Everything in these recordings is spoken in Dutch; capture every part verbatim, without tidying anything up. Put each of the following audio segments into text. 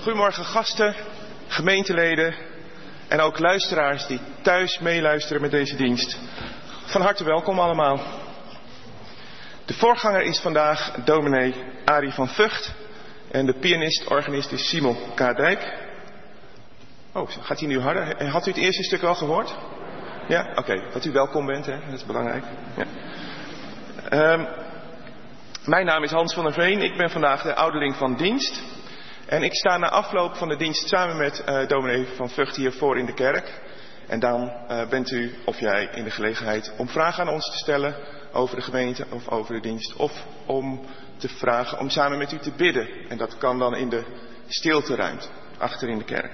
Goedemorgen gasten, gemeenteleden en ook luisteraars die thuis meeluisteren met deze dienst. Van harte welkom allemaal. De voorganger is vandaag dominee Arie van Vught en de pianist-organist is Simon K. Dijk. Oh, gaat hij nu harder? Had u het eerste stuk al gehoord? Ja? Oké, okay. Dat u welkom bent, hè? Dat is belangrijk. Ja. Um, mijn naam is Hans van der Veen, ik ben vandaag de ouderling van dienst. En ik sta na afloop van de dienst samen met uh, dominee van Vught hier voor in de kerk. En dan uh, bent u of jij in de gelegenheid om vragen aan ons te stellen over de gemeente of over de dienst. Of om te vragen om samen met u te bidden. En dat kan dan in de stilteruimte achter in de kerk.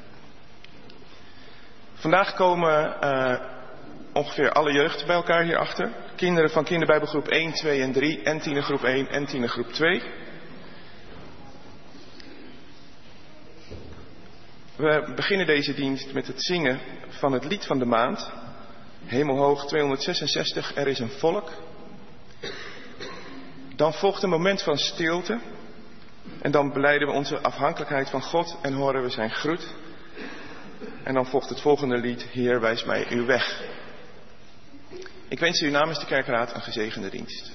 Vandaag komen uh, ongeveer alle jeugd bij elkaar hierachter. Kinderen van kinderbijbelgroep één, twee en drie en tienergroep één en tienergroep twee. We beginnen deze dienst met het zingen van het lied van de maand. Hemelhoog tweehonderdzesenzestig, er is een volk. Dan volgt een moment van stilte. En dan belijden we onze afhankelijkheid van God en horen we zijn groet. En dan volgt het volgende lied, Heer, wijs mij uw weg. Ik wens u namens de kerkraad een gezegende dienst.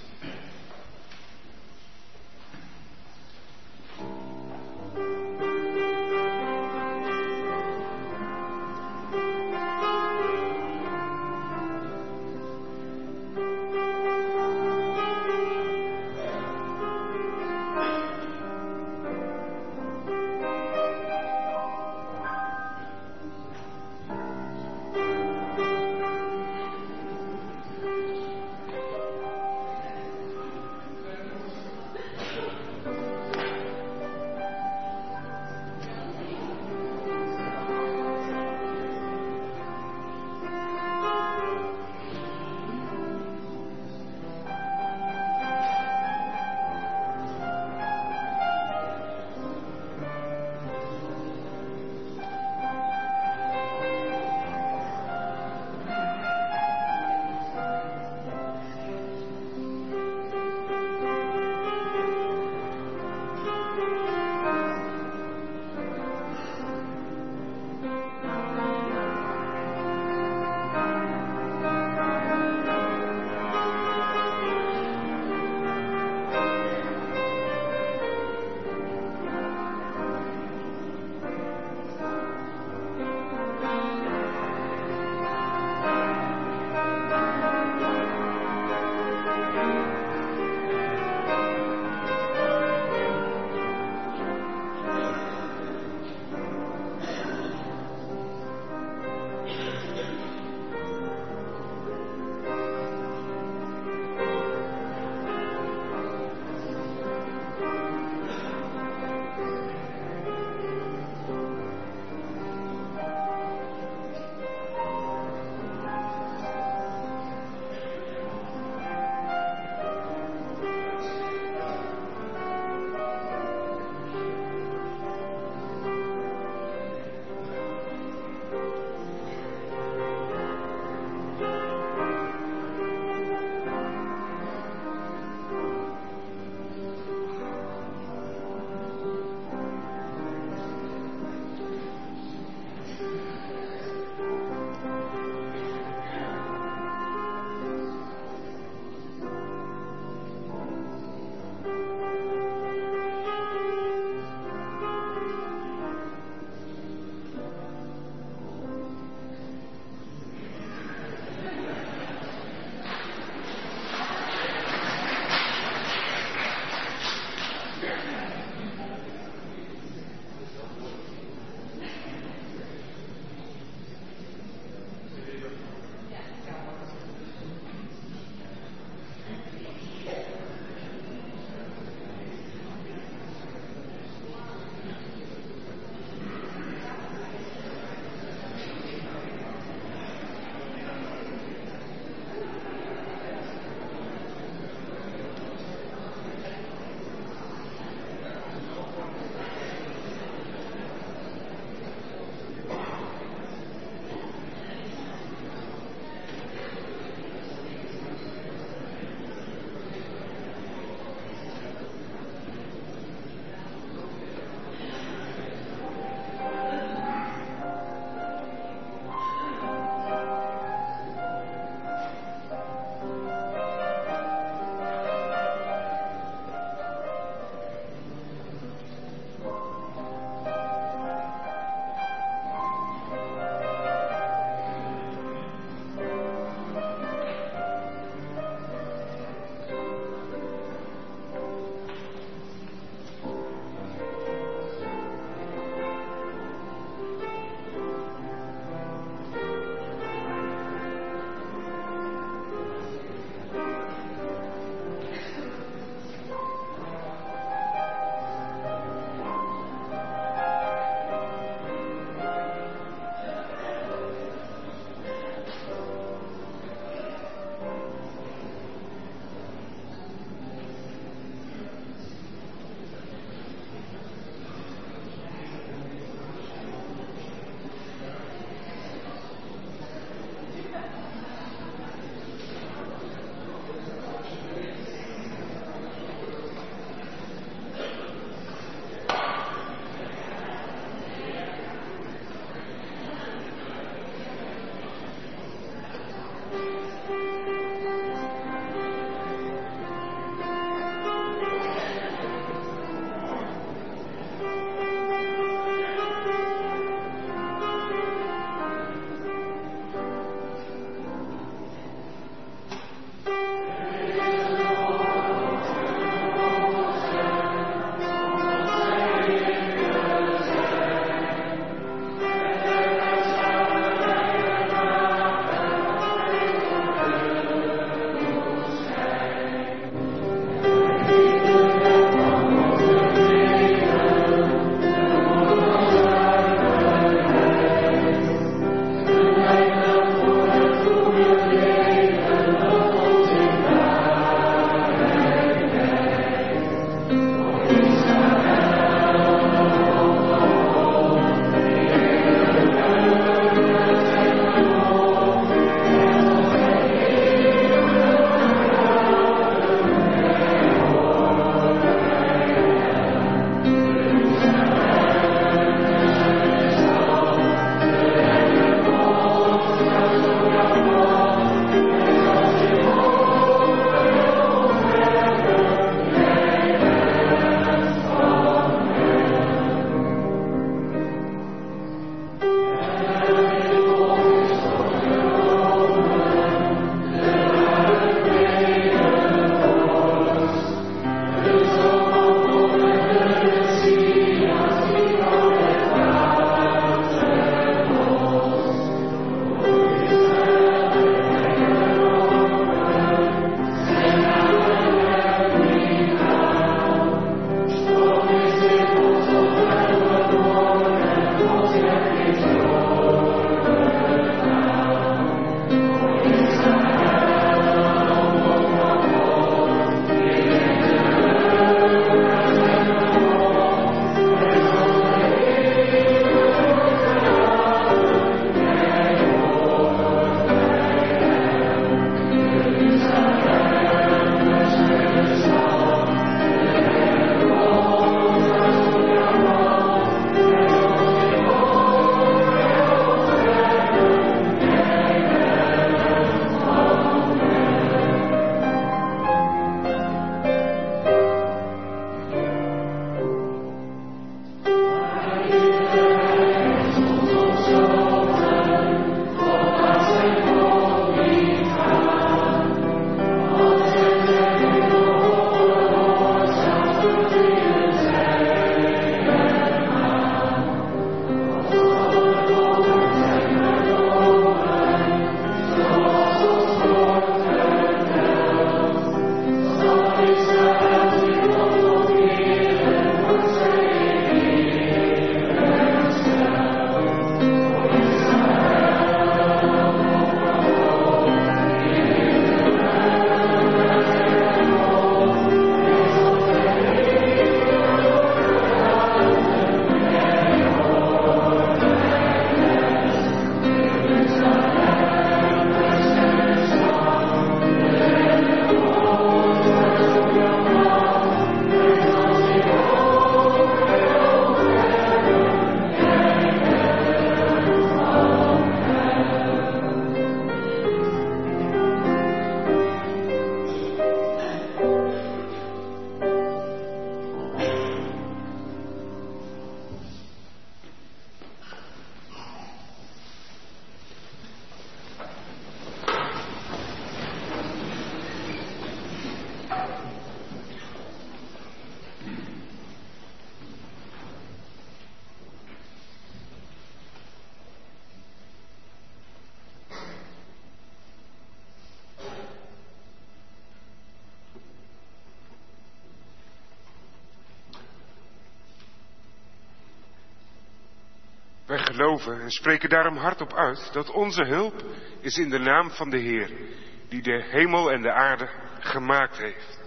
Wij geloven en spreken daarom hardop uit dat onze hulp is in de naam van de Heer, die de hemel en de aarde gemaakt heeft.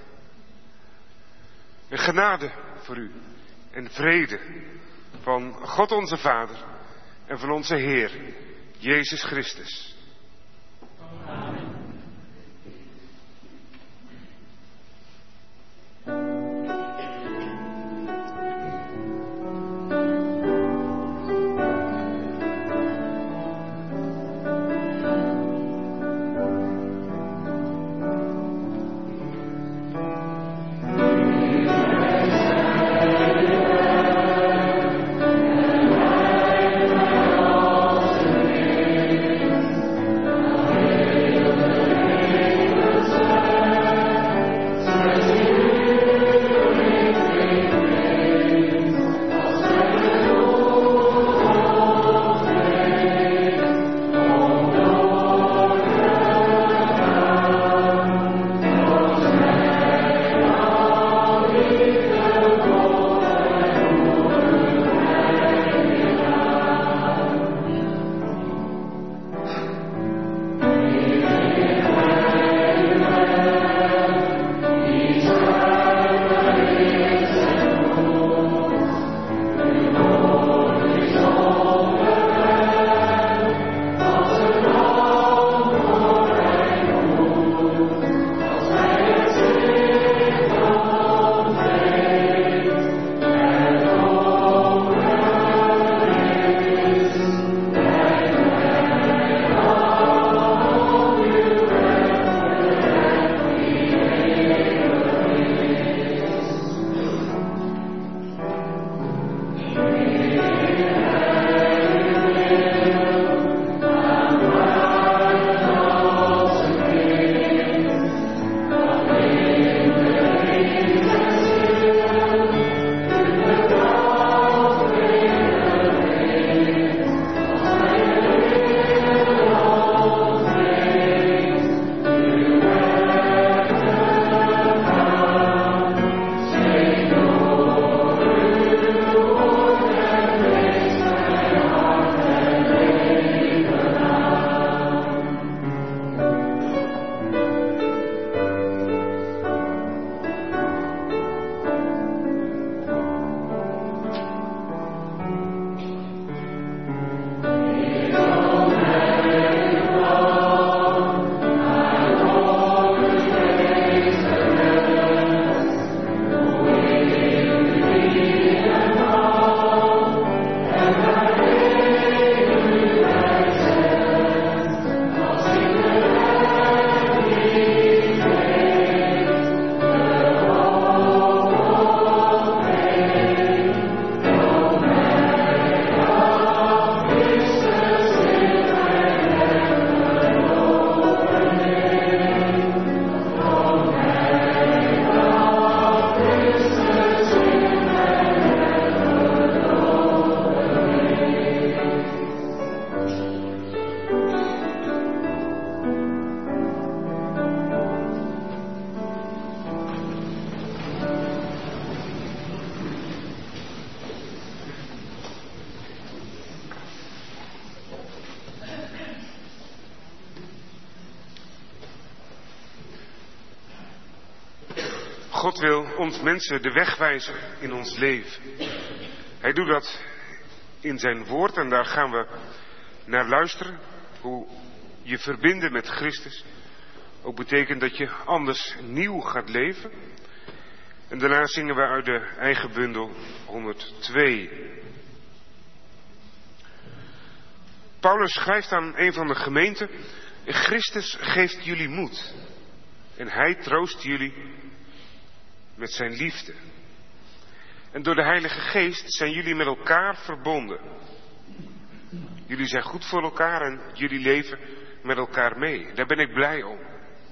En genade voor u en vrede van God onze Vader en van onze Heer, Jezus Christus. Amen. God wil ons mensen de weg wijzen in ons leven. Hij doet dat in zijn woord en daar gaan we naar luisteren. Hoe je verbinden met Christus ook betekent dat je anders nieuw gaat leven. En daarna zingen we uit de eigen bundel honderdtwee. Paulus schrijft aan een van de gemeenten: Christus geeft jullie moed en hij troost jullie met zijn liefde. En door de Heilige Geest zijn jullie met elkaar verbonden. Jullie zijn goed voor elkaar en jullie leven met elkaar mee. Daar ben ik blij om.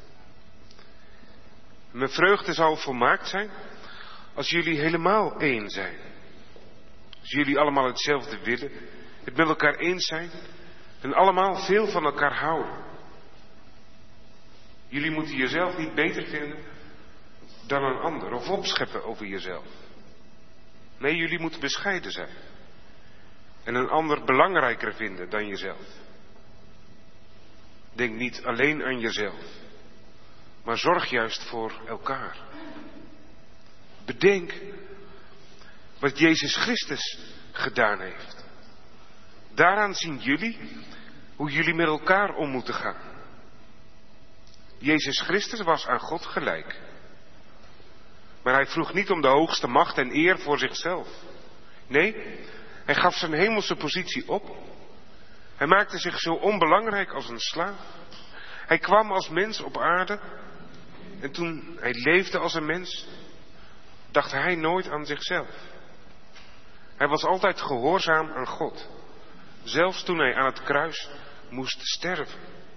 Mijn vreugde zal volmaakt zijn als jullie helemaal één zijn. Als jullie allemaal hetzelfde willen, het met elkaar eens zijn en allemaal veel van elkaar houden. Jullie moeten jezelf niet beter vinden dan een ander of opscheppen over jezelf. Nee, jullie moeten bescheiden zijn. en een ander belangrijker vinden dan jezelf. Denk niet alleen aan jezelf, maar zorg juist voor elkaar. Bedenk wat Jezus Christus gedaan heeft. Daaraan zien jullie hoe jullie met elkaar om moeten gaan. Jezus Christus was aan God gelijk. Maar hij vroeg niet om de hoogste macht en eer voor zichzelf. Nee, hij gaf zijn hemelse positie op. Hij maakte zich zo onbelangrijk als een slaaf. Hij kwam als mens op aarde. En toen hij leefde als een mens, dacht hij nooit aan zichzelf. Hij was altijd gehoorzaam aan God. Zelfs toen hij aan het kruis moest sterven.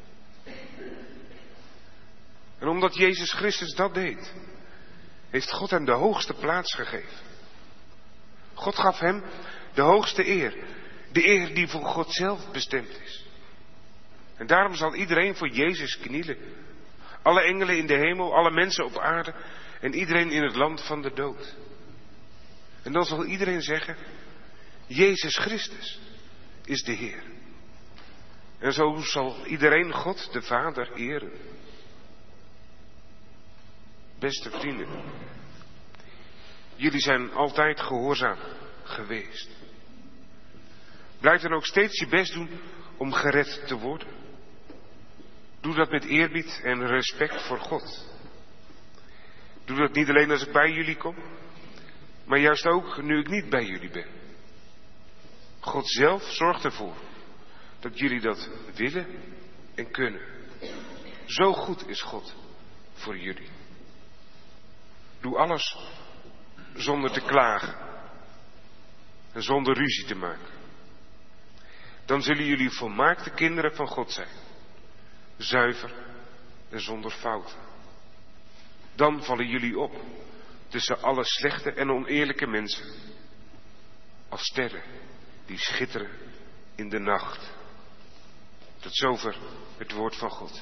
En omdat Jezus Christus dat deed, heeft God hem de hoogste plaats gegeven. God gaf hem de hoogste eer. De eer die voor God zelf bestemd is. En daarom zal iedereen voor Jezus knielen. Alle engelen in de hemel, alle mensen op aarde en iedereen in het land van de dood. En dan zal iedereen zeggen, Jezus Christus is de Heer. En zo zal iedereen God de Vader eren. Beste vrienden, jullie zijn altijd gehoorzaam geweest. Blijf dan ook steeds je best doen om gered te worden. Doe dat met eerbied en respect voor God. Doe dat niet alleen als ik bij jullie kom, maar juist ook nu ik niet bij jullie ben. God zelf zorgt ervoor dat jullie dat willen en kunnen. Zo goed is God voor jullie. Doe alles zonder te klagen en zonder ruzie te maken. Dan zullen jullie volmaakte kinderen van God zijn. Zuiver en zonder fouten. Dan vallen jullie op tussen alle slechte en oneerlijke mensen. Als sterren die schitteren in de nacht. Tot zover het woord van God.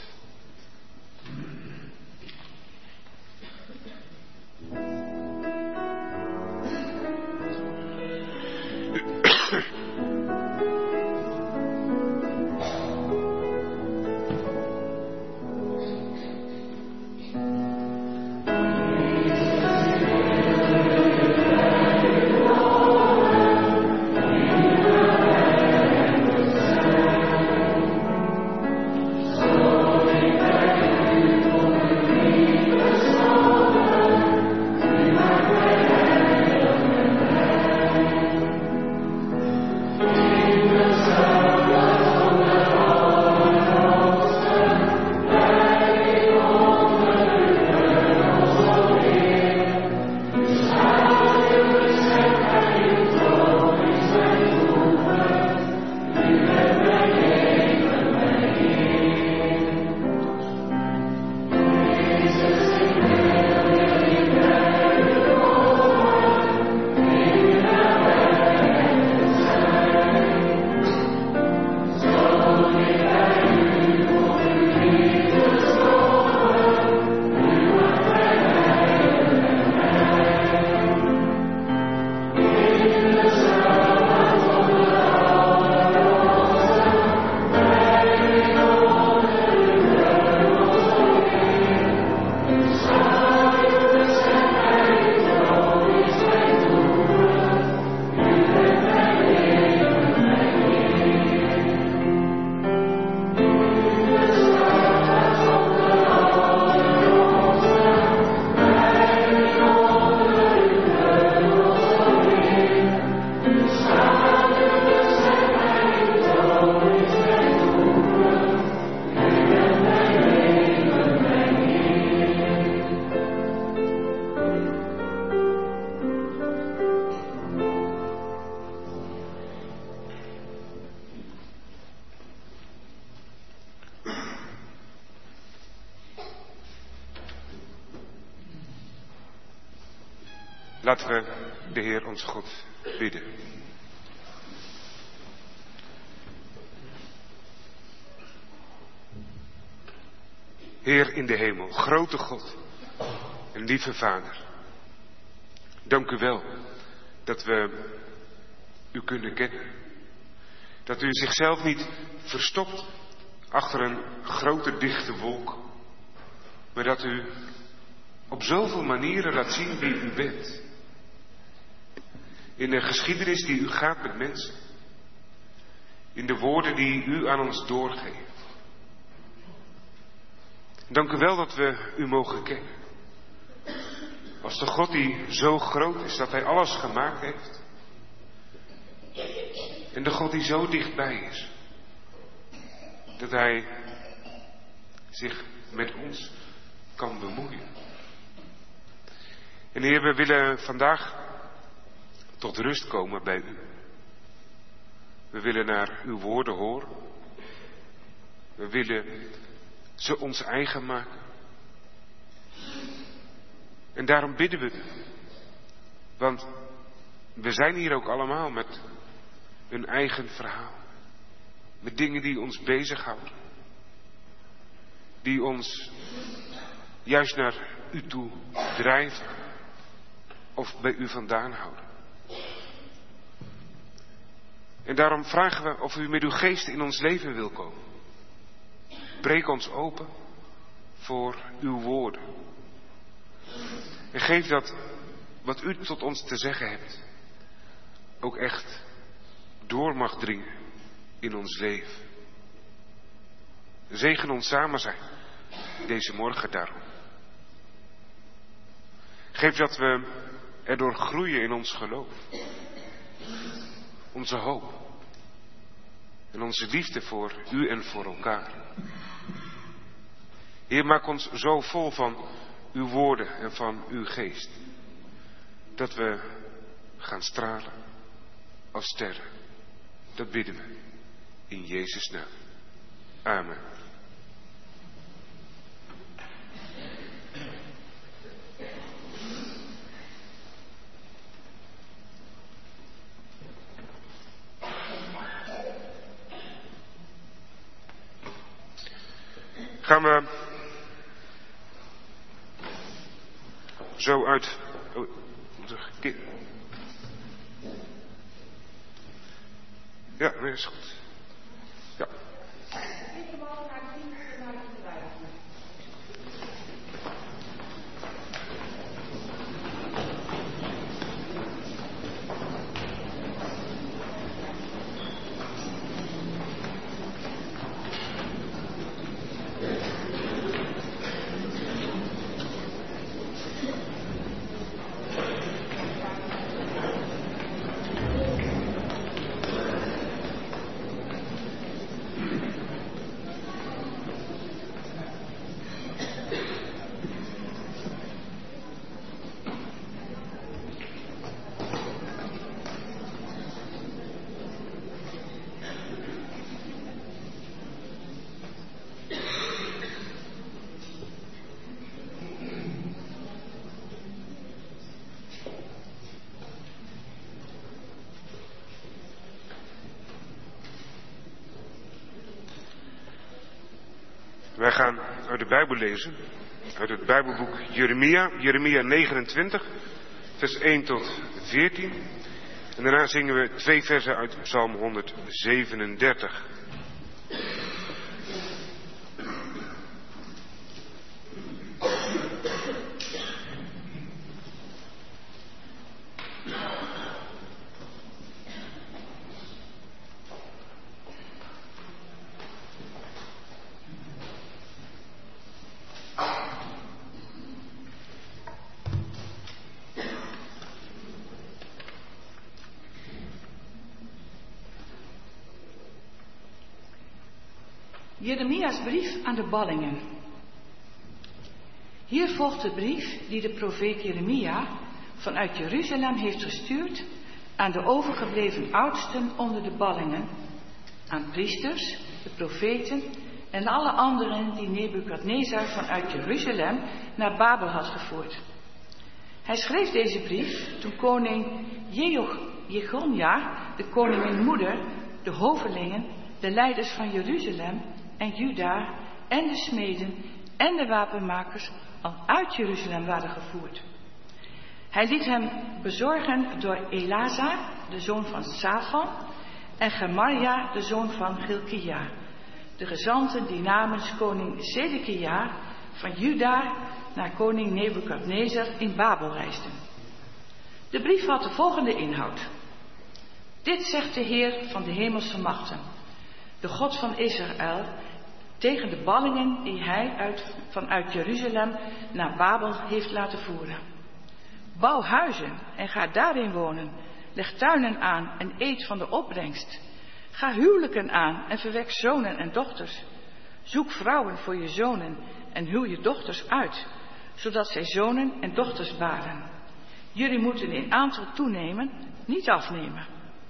Laten we de Heer onze God bidden. Heer in de hemel, grote God en lieve Vader. Dank u wel dat we u kunnen kennen. Dat u zichzelf niet verstopt achter een grote dichte wolk. Maar dat u op zoveel manieren laat zien wie u bent. In de geschiedenis die u gaat met mensen. In de woorden die u aan ons doorgeeft. Dank u wel dat we u mogen kennen. Als de God die zo groot is dat hij alles gemaakt heeft. En de God die zo dichtbij is. Dat hij zich met ons kan bemoeien. En Heer, we willen vandaag tot rust komen bij u. We willen naar uw woorden horen. We willen ze ons eigen maken. En daarom bidden we u. Want we zijn hier ook allemaal met een eigen verhaal. Met dingen die ons bezighouden. Die ons juist naar u toe drijven. Of bij u vandaan houden. En daarom vragen we of u met uw geest in ons leven wil komen. Breek ons open voor uw woorden. En geef dat wat u tot ons te zeggen hebt ook echt door mag dringen in ons leven. Zegen ons samen zijn deze morgen daarom. Geef dat we erdoor groeien in ons geloof. Onze hoop. En onze liefde voor u en voor elkaar. Heer, maak ons zo vol van uw woorden en van uw geest. Dat we gaan stralen als sterren. Dat bidden we in Jezus' naam. Amen. Gaan we zo uit. Oh, ja, nee, is goed. Ja. Wij gaan uit de Bijbel lezen, uit het Bijbelboek Jeremia, Jeremia negenentwintig, vers één tot veertien. En daarna zingen we twee versen uit Psalm honderdzevenendertig. Jeremia's brief aan de ballingen. Hier volgt de brief die de profeet Jeremia vanuit Jeruzalem heeft gestuurd aan de overgebleven oudsten onder de ballingen, aan priesters, de profeten en alle anderen die Nebukadnezar vanuit Jeruzalem naar Babel had gevoerd. Hij schreef deze brief toen koning Jechonia, de koninginmoeder, de hovelingen, de leiders van Jeruzalem en Juda en de smeden en de wapenmakers al uit Jeruzalem waren gevoerd. Hij liet hem bezorgen door Elazar, de zoon van Safan, en Gemaria, de zoon van Gilkia, de gezanten die namens koning Zedekia van Juda naar koning Nebukadnezar in Babel reisden. De brief had de volgende inhoud. Dit zegt de Heer van de hemelse machten, de God van Israël, tegen de ballingen die hij uit, vanuit Jeruzalem naar Babel heeft laten voeren. Bouw huizen en ga daarin wonen. Leg tuinen aan en eet van de opbrengst. Ga huwelijken aan en verwek zonen en dochters. Zoek vrouwen voor je zonen en huw je dochters uit, zodat zij zonen en dochters baren. Jullie moeten in aantal toenemen, niet afnemen.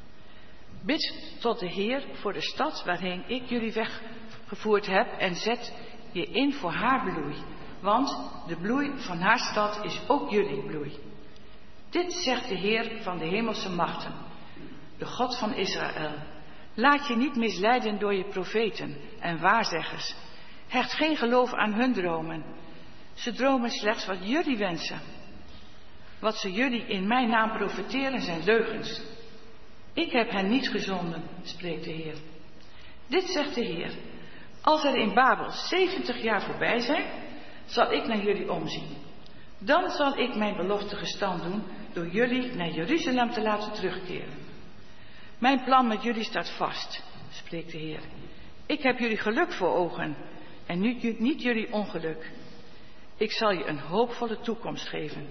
Bid tot de Heer voor de stad waarheen ik jullie weggevoerd heb en zet je in voor haar bloei, want de bloei van haar stad is ook jullie bloei. Dit zegt de Heer van de hemelse machten, de God van Israël. Laat je niet misleiden door je profeten en waarzeggers. Hecht geen geloof aan hun dromen. Ze dromen slechts wat jullie wensen. Wat ze jullie in mijn naam profeteren zijn leugens. Ik heb hen niet gezonden, spreekt de Heer. Dit zegt de Heer. Als er in Babel zeventig jaar voorbij zijn, zal ik naar jullie omzien. Dan zal ik mijn belofte gestand doen door jullie naar Jeruzalem te laten terugkeren. Mijn plan met jullie staat vast, spreekt de Heer. Ik heb jullie geluk voor ogen en niet, niet jullie ongeluk. Ik zal je een hoopvolle toekomst geven.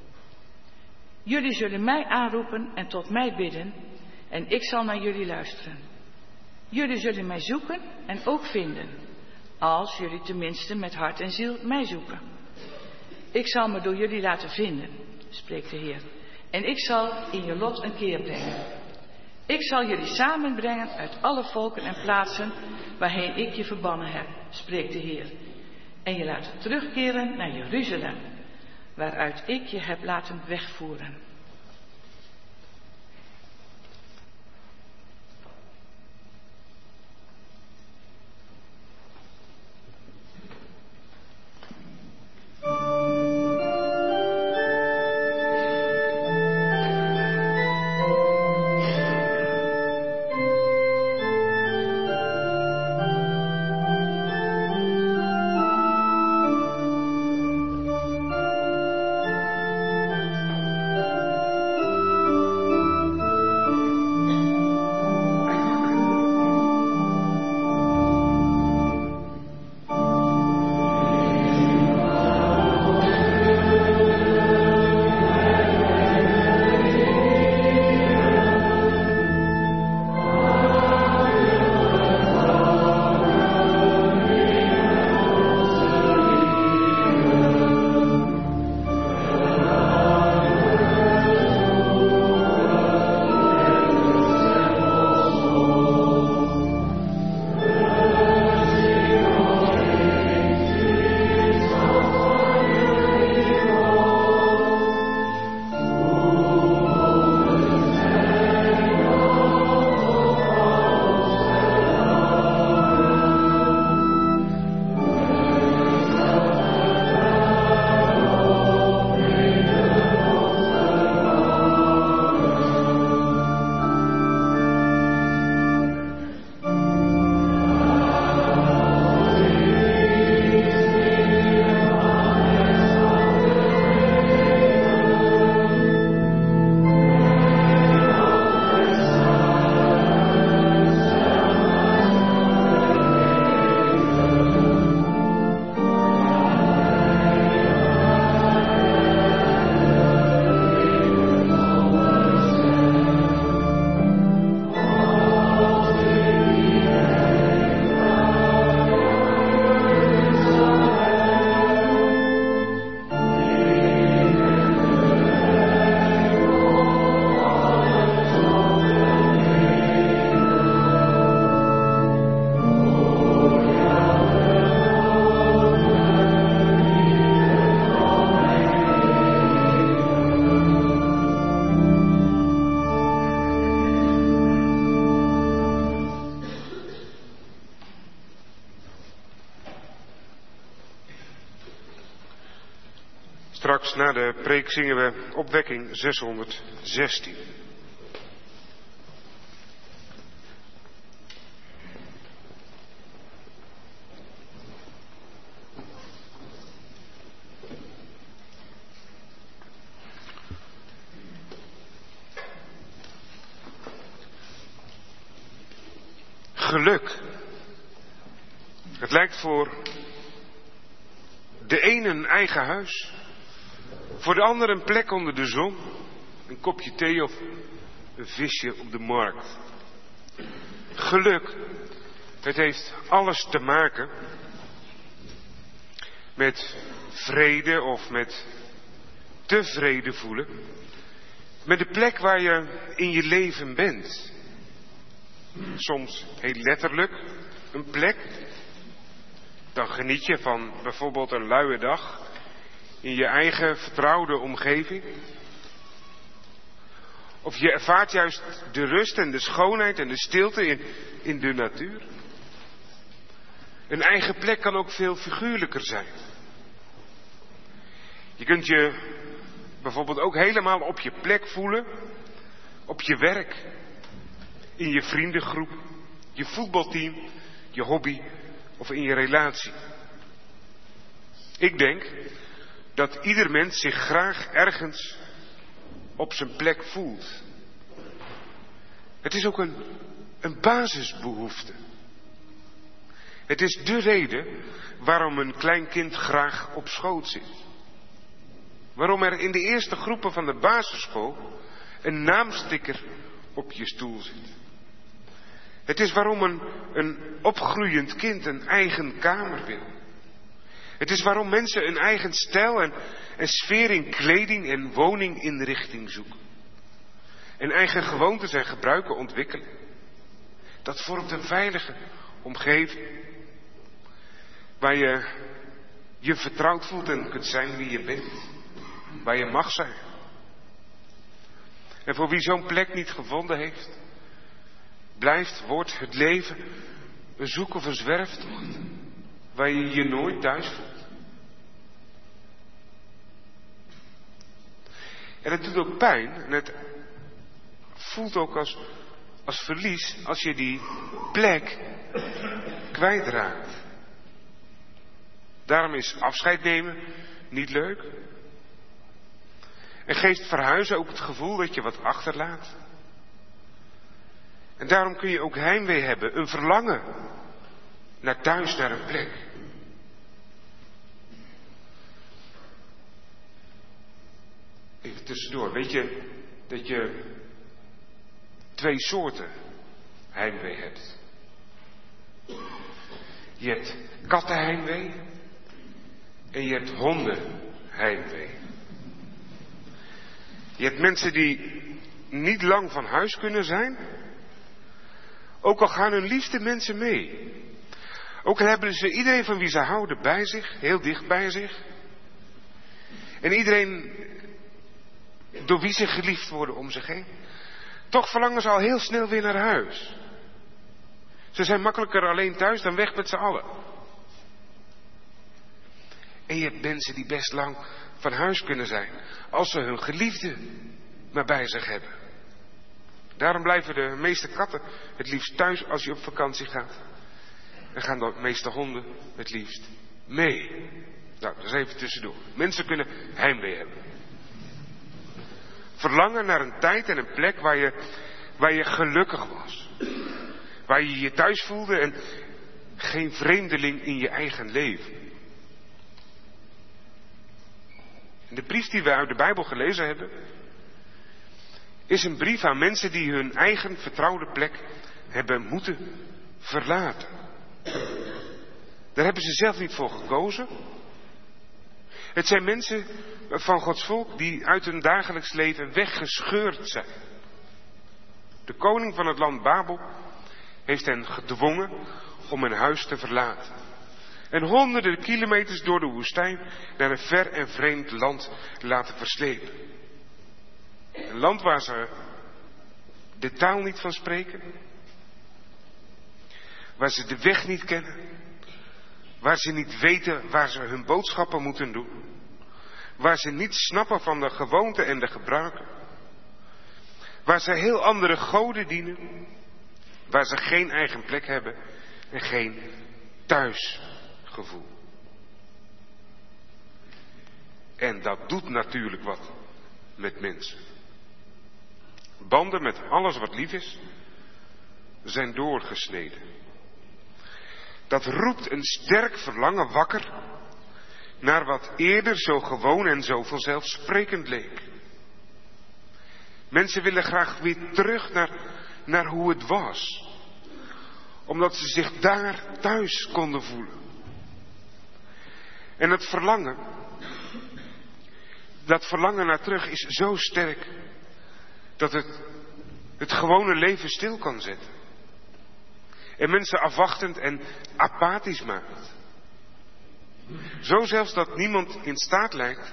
Jullie zullen mij aanroepen en tot mij bidden en ik zal naar jullie luisteren. Jullie zullen mij zoeken en ook vinden, als jullie tenminste met hart en ziel mij zoeken. Ik zal me door jullie laten vinden, spreekt de Heer, en ik zal in je lot een keer brengen. Ik zal jullie samenbrengen uit alle volken en plaatsen waarheen ik je verbannen heb, spreekt de Heer, en je laten terugkeren naar Jeruzalem, waaruit ik je heb laten wegvoeren. Straks na de preek zingen we opwekking zeshonderdzestien. geluk. Het lijkt voor de ene een eigen huis, voor de ander een plek onder de zon, een kopje thee of een visje op de markt. Geluk, het heeft alles te maken met vrede of met tevreden voelen. Met de plek waar je in je leven bent. Soms heel letterlijk een plek. Dan geniet je van bijvoorbeeld een luie dag in je eigen vertrouwde omgeving. Of je ervaart juist de rust en de schoonheid en de stilte in, in de natuur. Een eigen plek kan ook veel figuurlijker zijn. Je kunt je bijvoorbeeld ook helemaal op je plek voelen, op je werk, in je vriendengroep, je voetbalteam, je hobby of in je relatie. Ik denk dat ieder mens zich graag ergens op zijn plek voelt. Het is ook een, een basisbehoefte. Het is de reden waarom een klein kind graag op schoot zit. Waarom er in de eerste groepen van de basisschool een naamsticker op je stoel zit. Het is waarom een, een opgroeiend kind een eigen kamer wil. Het is waarom mensen een eigen stijl en, en sfeer in kleding en woninginrichting zoeken. En eigen gewoontes en gebruiken ontwikkelen. Dat vormt een veilige omgeving. Waar je je vertrouwd voelt en kunt zijn wie je bent. Waar je mag zijn. En voor wie zo'n plek niet gevonden heeft, blijft, wordt het leven een zoek of een zwerftocht. Waar je je nooit thuis voelt. En het doet ook pijn. En het voelt ook als, als verlies als je die plek kwijtraakt. Daarom is afscheid nemen niet leuk. En geeft verhuizen ook het gevoel dat je wat achterlaat. En daarom kun je ook heimwee hebben. Een verlangen naar thuis, naar een plek. Even tussendoor. Weet je dat je twee soorten heimwee hebt? Je hebt kattenheimwee en je hebt hondenheimwee. Je hebt mensen die niet lang van huis kunnen zijn. Ook al gaan hun liefste mensen mee. Ook al hebben ze iedereen van wie ze houden bij zich, heel dicht bij zich. En iedereen door wie ze geliefd worden om zich heen. Toch verlangen ze al heel snel weer naar huis. Ze zijn makkelijker alleen thuis dan weg met z'n allen. En je hebt mensen die best lang van huis kunnen zijn. Als ze hun geliefde maar bij zich hebben. Daarom blijven de meeste katten het liefst thuis als je op vakantie gaat. En gaan de meeste honden het liefst mee. Nou, dat is even tussendoor. Mensen kunnen heimwee hebben. Verlangen naar een tijd en een plek waar je, waar je gelukkig was. Waar je je thuis voelde en geen vreemdeling in je eigen leven. En de brief die we uit de Bijbel gelezen hebben, is een brief aan mensen die hun eigen vertrouwde plek hebben moeten verlaten. Daar hebben ze zelf niet voor gekozen. Het zijn mensen van Gods volk die uit hun dagelijks leven weggescheurd zijn. De koning van het land Babel heeft hen gedwongen om hun huis te verlaten. En honderden kilometers door de woestijn naar een ver en vreemd land laten verslepen. Een land waar ze de taal niet van spreken. Waar ze de weg niet kennen. Waar ze niet weten waar ze hun boodschappen moeten doen. Waar ze niet snappen van de gewoonten en de gebruiken. Waar ze heel andere goden dienen. Waar ze geen eigen plek hebben en geen thuisgevoel. En dat doet natuurlijk wat met mensen. Banden met alles wat lief is zijn doorgesneden. Dat roept een sterk verlangen wakker naar wat eerder zo gewoon en zo vanzelfsprekend leek. Mensen willen graag weer terug naar, naar hoe het was. Omdat ze zich daar thuis konden voelen. En het verlangen, dat verlangen naar terug is zo sterk dat het het gewone leven stil kan zetten. En mensen afwachtend en apathisch maakt. Zo zelfs dat niemand in staat lijkt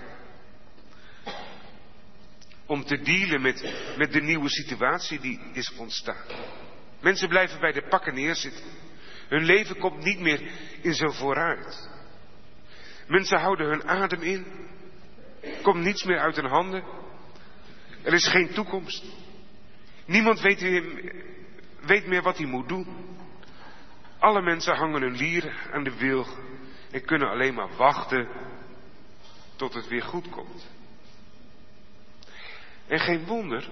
om te dealen met, met de nieuwe situatie die is ontstaan. Mensen blijven bij de pakken neerzitten. Hun leven komt niet meer in zo vooruit. Mensen houden hun adem in. Komt niets meer uit hun handen. Er is geen toekomst. Niemand weet meer, weet meer wat hij moet doen. Alle mensen hangen hun lieren aan de wilg en kunnen alleen maar wachten tot het weer goed komt. En geen wonder,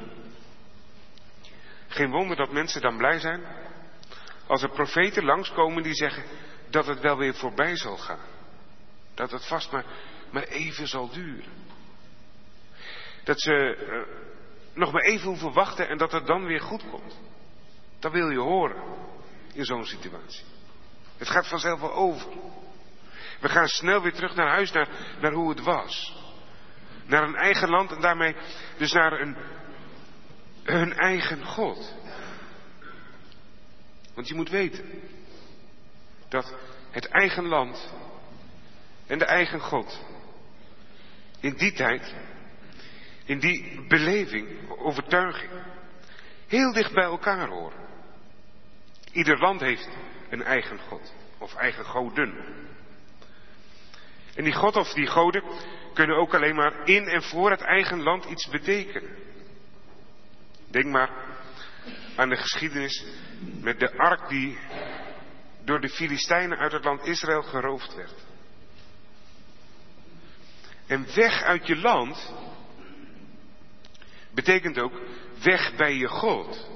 geen wonder dat mensen dan blij zijn als er profeten langskomen die zeggen dat het wel weer voorbij zal gaan. Dat het vast maar, maar even zal duren. Dat ze uh, nog maar even hoeven wachten en dat het dan weer goed komt. Dat wil je horen in zo'n situatie. Het gaat vanzelf wel over. We gaan snel weer terug naar huis, naar, naar hoe het was. Naar een eigen land en daarmee dus naar een, hun eigen God. Want je moet weten dat het eigen land en de eigen God in die tijd, in die beleving, overtuiging, heel dicht bij elkaar horen. Ieder land heeft een eigen God of eigen goden. En die God of die goden kunnen ook alleen maar in en voor het eigen land iets betekenen. Denk maar aan de geschiedenis met de ark die door de Filistijnen uit het land Israël geroofd werd. En weg uit je land betekent ook weg bij je God.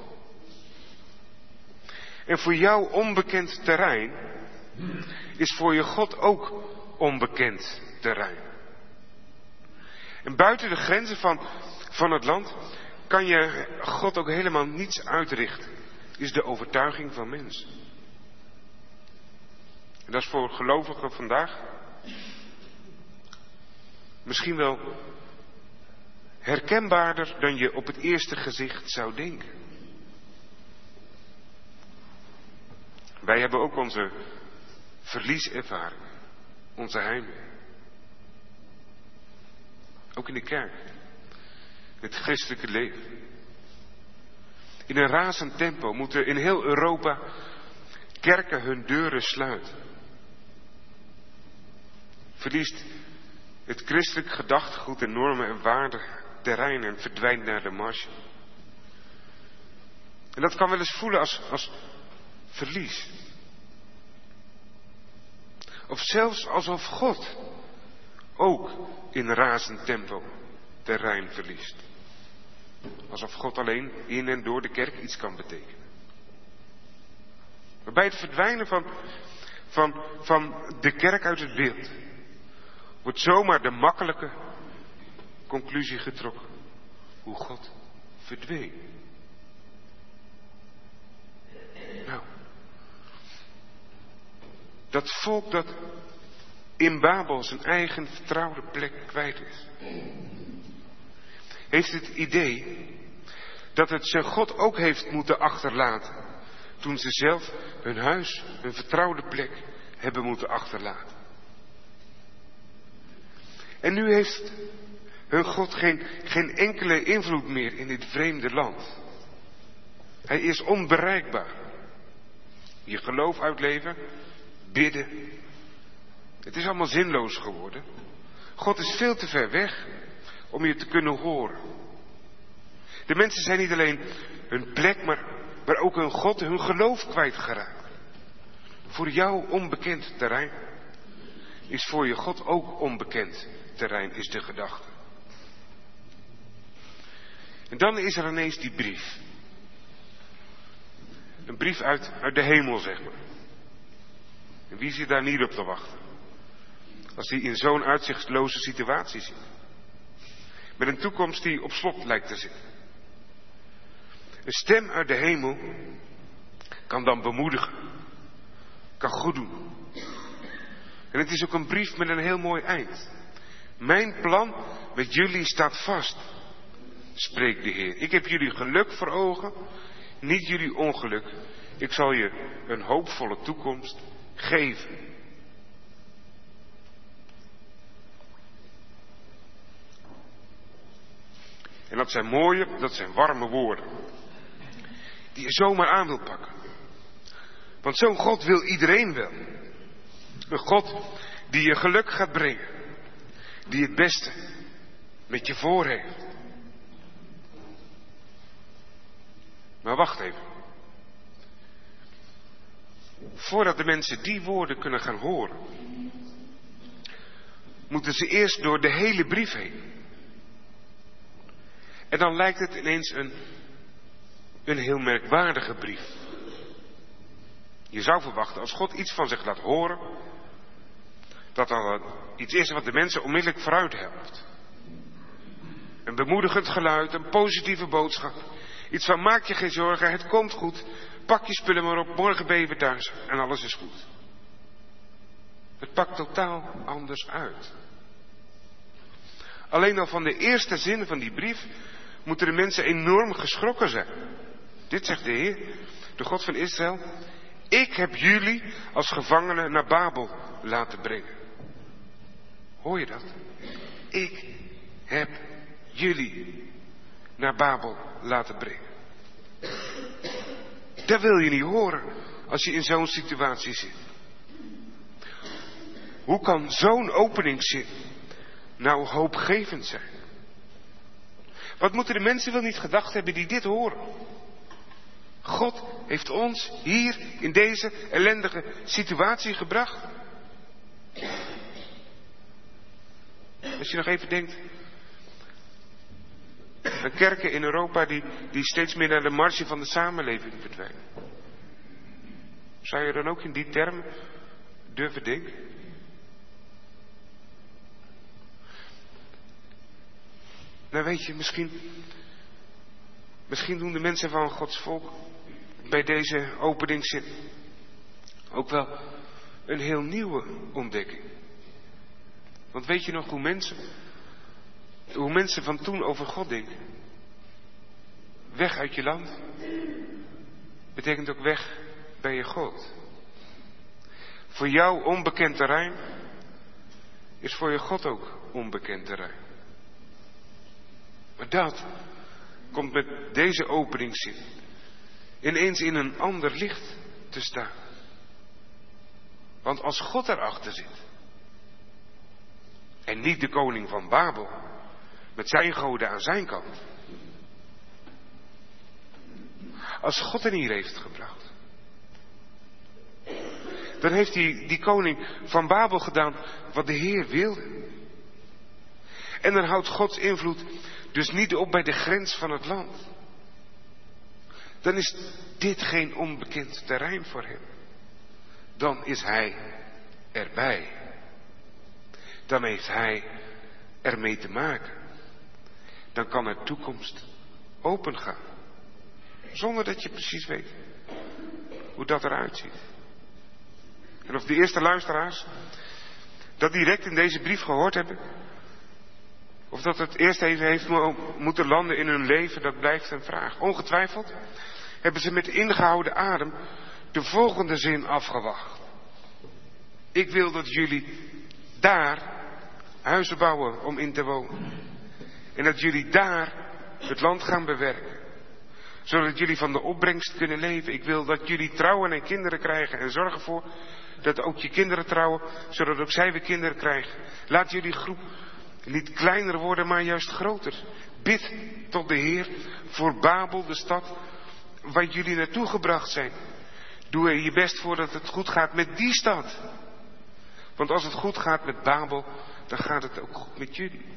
En voor jou onbekend terrein is voor je God ook onbekend terrein. En buiten de grenzen van, van het land kan je God ook helemaal niets uitrichten, is de overtuiging van mensen. En dat is voor gelovigen vandaag misschien wel herkenbaarder dan je op het eerste gezicht zou denken. Wij hebben ook onze verlieservaringen, onze heimwee. Ook in de kerk, het christelijke leven. In een razend tempo moeten in heel Europa kerken hun deuren sluiten. Verliest het christelijk gedachtegoed en normen en waarden terrein en verdwijnt naar de marge. En dat kan wel eens voelen als, als verlies. Of zelfs alsof God ook in razend tempo terrein verliest. Alsof God alleen in en door de kerk iets kan betekenen. Maar bij het verdwijnen van, van, van de kerk uit het beeld wordt zomaar de makkelijke conclusie getrokken. Hoe God verdween. Nou, dat volk dat in Babel zijn eigen vertrouwde plek kwijt is, heeft het idee dat het zijn God ook heeft moeten achterlaten toen ze zelf hun huis, hun vertrouwde plek hebben moeten achterlaten. En nu heeft hun God geen, geen enkele invloed meer in dit vreemde land. Hij is onbereikbaar. Je geloof uitleven, bidden. Het is allemaal zinloos geworden. God is veel te ver weg om je te kunnen horen. De mensen zijn niet alleen hun plek, maar, maar ook hun God, hun geloof kwijtgeraakt. Voor jou onbekend terrein is voor je God ook onbekend terrein, is de gedachte. En dan is er ineens die brief. Een brief uit, uit de hemel, zeg maar. En wie zit daar niet op te wachten? Als hij in zo'n uitzichtloze situatie zit. Met een toekomst die op slot lijkt te zitten. Een stem uit de hemel kan dan bemoedigen. Kan goed doen. En het is ook een brief met een heel mooi eind. Mijn plan met jullie staat vast, spreekt de Heer. Ik heb jullie geluk voor ogen, niet jullie ongeluk. Ik zal je een hoopvolle toekomst geven. En dat zijn mooie, dat zijn warme woorden. Die je zomaar aan wil pakken. Want zo'n God wil iedereen wel. Een God die je geluk gaat brengen. Die het beste met je voor heeft. Maar wacht even. Voordat de mensen die woorden kunnen gaan horen, moeten ze eerst door de hele brief heen. En dan lijkt het ineens een, een heel merkwaardige brief. Je zou verwachten, als God iets van zich laat horen, dat dat iets is wat de mensen onmiddellijk vooruit helpt. Een bemoedigend geluid, een positieve boodschap. Iets van maak je geen zorgen, het komt goed. Pak je spullen maar op, morgen ben je weer thuis en alles is goed. Het pakt totaal anders uit. Alleen al van de eerste zin van die brief moeten de mensen enorm geschrokken zijn. Dit zegt de Heer, de God van Israël. Ik heb jullie als gevangenen naar Babel laten brengen. Hoor je dat? Ik heb jullie naar Babel laten brengen. Dat wil je niet horen als je in zo'n situatie zit. Hoe kan zo'n openingszin nou hoopgevend zijn? Wat moeten de mensen wel niet gedacht hebben die dit horen? God heeft ons hier in deze ellendige situatie gebracht. Als je nog even denkt aan kerken in Europa die, die steeds meer naar de marge van de samenleving verdwijnen. Zou je dan ook in die termen durven denken? Nou weet je, misschien, misschien doen de mensen van Gods volk bij deze openingszin ook wel een heel nieuwe ontdekking. Want weet je nog hoe mensen, hoe mensen van toen over God denken? Weg uit je land betekent ook weg bij je God. Voor jou onbekend terrein is voor je God ook onbekend terrein. Maar dat komt met deze openingszin ineens in een ander licht te staan. Want als God erachter zit, en niet de koning van Babel, met zijn goden aan zijn kant. Als God er hier heeft gebracht, dan heeft die, die koning van Babel gedaan wat de Heer wilde. En dan houdt Gods invloed dus niet op bij de grens van het land. Dan is dit geen onbekend terrein voor hem. Dan is hij erbij. Dan heeft hij ermee te maken. Dan kan er toekomst opengaan. Zonder dat je precies weet hoe dat eruit ziet. En of de eerste luisteraars dat direct in deze brief gehoord hebben, of dat het eerst even heeft moeten landen in hun leven, dat blijft een vraag. Ongetwijfeld hebben ze met ingehouden adem de volgende zin afgewacht. Ik wil dat jullie daar huizen bouwen om in te wonen. En dat jullie daar het land gaan bewerken. Zodat jullie van de opbrengst kunnen leven. Ik wil dat jullie trouwen en kinderen krijgen. En zorg ervoor dat ook je kinderen trouwen. Zodat ook zij weer kinderen krijgen. Laat jullie groep niet kleiner worden, maar juist groter. Bid tot de Heer voor Babel, de stad waar jullie naartoe gebracht zijn. Doe er je best voor dat het goed gaat met die stad. Want als het goed gaat met Babel, dan gaat het ook goed met jullie.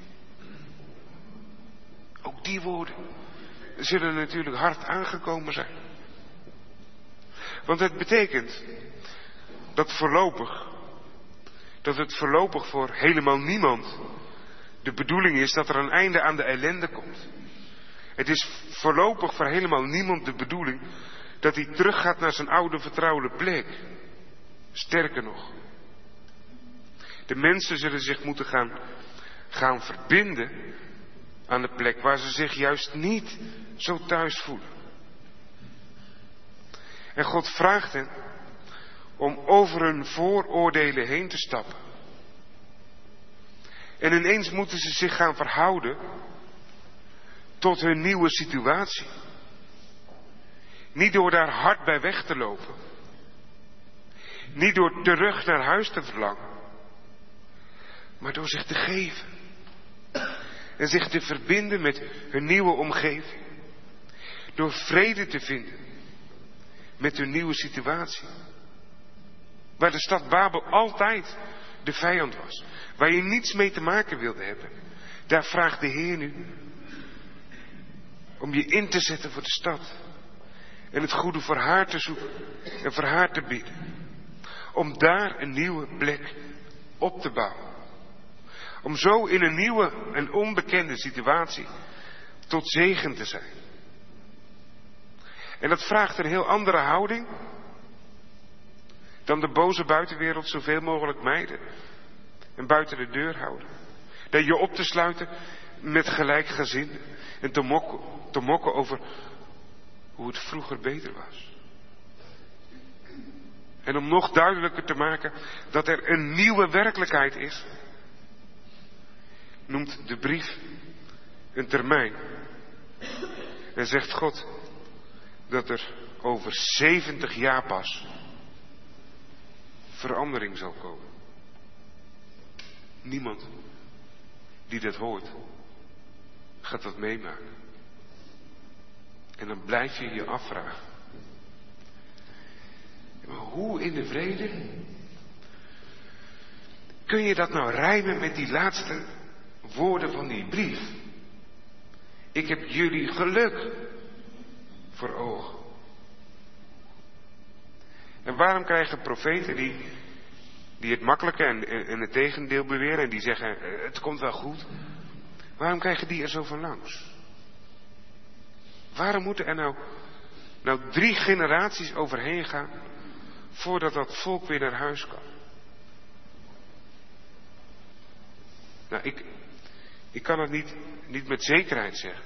Ook die woorden zullen natuurlijk hard aangekomen zijn. Want het betekent dat voorlopig, dat het voorlopig voor helemaal niemand de bedoeling is dat er een einde aan de ellende komt. Het is voorlopig voor helemaal niemand de bedoeling dat hij teruggaat naar zijn oude vertrouwde plek. Sterker nog, de mensen zullen zich moeten gaan, gaan verbinden aan de plek waar ze zich juist niet zo thuis voelen. En God vraagt hen om over hun vooroordelen heen te stappen. En ineens moeten ze zich gaan verhouden tot hun nieuwe situatie. Niet door daar hard bij weg te lopen. Niet door terug naar huis te verlangen. Maar door zich te geven. En zich te verbinden met hun nieuwe omgeving. Door vrede te vinden met hun nieuwe situatie. Waar de stad Babel altijd de vijand was. Waar je niets mee te maken wilde hebben. Daar vraagt de Heer nu om je in te zetten voor de stad. En het goede voor haar te zoeken. En voor haar te bidden. Om daar een nieuwe plek op te bouwen. Om zo in een nieuwe en onbekende situatie tot zegen te zijn. En dat vraagt een heel andere houding dan de boze buitenwereld zoveel mogelijk mijden en buiten de deur houden. Dat je op te sluiten met gelijkgezinden en te mokken, te mokken over hoe het vroeger beter was. En om nog duidelijker te maken dat er een nieuwe werkelijkheid is, noemt de brief een termijn. En zegt God dat er over zeventig jaar pas verandering zal komen. Niemand die dat hoort, gaat dat meemaken. En dan blijf je je afvragen. Maar hoe in de vrede kun je dat nou rijmen met die laatste woorden van die brief? Ik heb jullie geluk voor ogen. En waarom krijgen profeten die, die het makkelijke en, en het tegendeel beweren en die zeggen het komt wel goed, waarom krijgen die er zo van langs? Waarom moeten er nou, nou drie generaties overheen gaan voordat dat volk weer naar huis kan? Nou, ik, ik kan het niet, niet met zekerheid zeggen.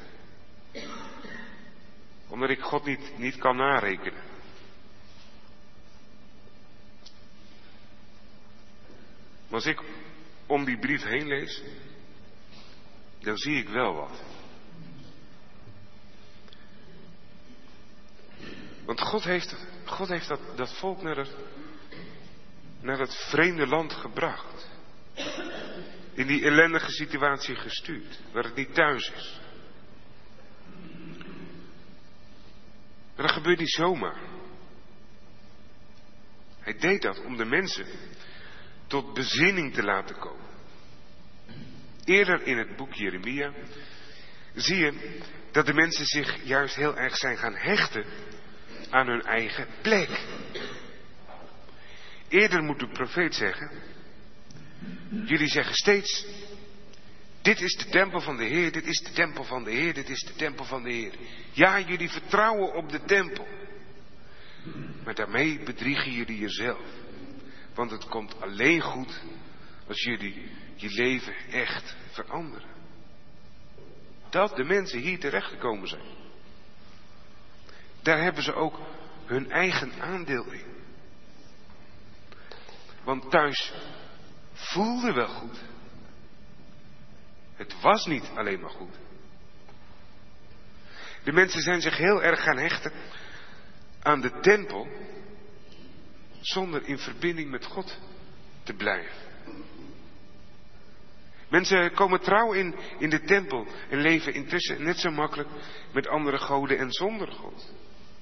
Omdat ik God niet, niet kan narekenen. Maar als ik om die brief heen lees, dan zie ik wel wat. Want God heeft, God heeft dat, dat volk naar het, naar het vreemde land gebracht. In die ellendige situatie gestuurd, waar het niet thuis is. Maar dat gebeurt niet zomaar. Hij deed dat om de mensen tot bezinning te laten komen. Eerder in het boek Jeremia zie je dat de mensen zich juist heel erg zijn gaan hechten aan hun eigen plek. Eerder moet de profeet zeggen, jullie zeggen steeds, dit is de tempel van de Heer, dit is de tempel van de Heer, dit is de tempel van de Heer. Ja, jullie vertrouwen op de tempel. Maar daarmee bedriegen jullie jezelf. Want het komt alleen goed als jullie je leven echt veranderen. Dat de mensen hier terechtgekomen zijn. Daar hebben ze ook hun eigen aandeel in. Want thuis voelde wel goed. Het was niet alleen maar goed. De mensen zijn zich heel erg gaan hechten aan de tempel, zonder in verbinding met God te blijven. Mensen komen trouw in, in de tempel en leven intussen net zo makkelijk met andere goden en zonder God.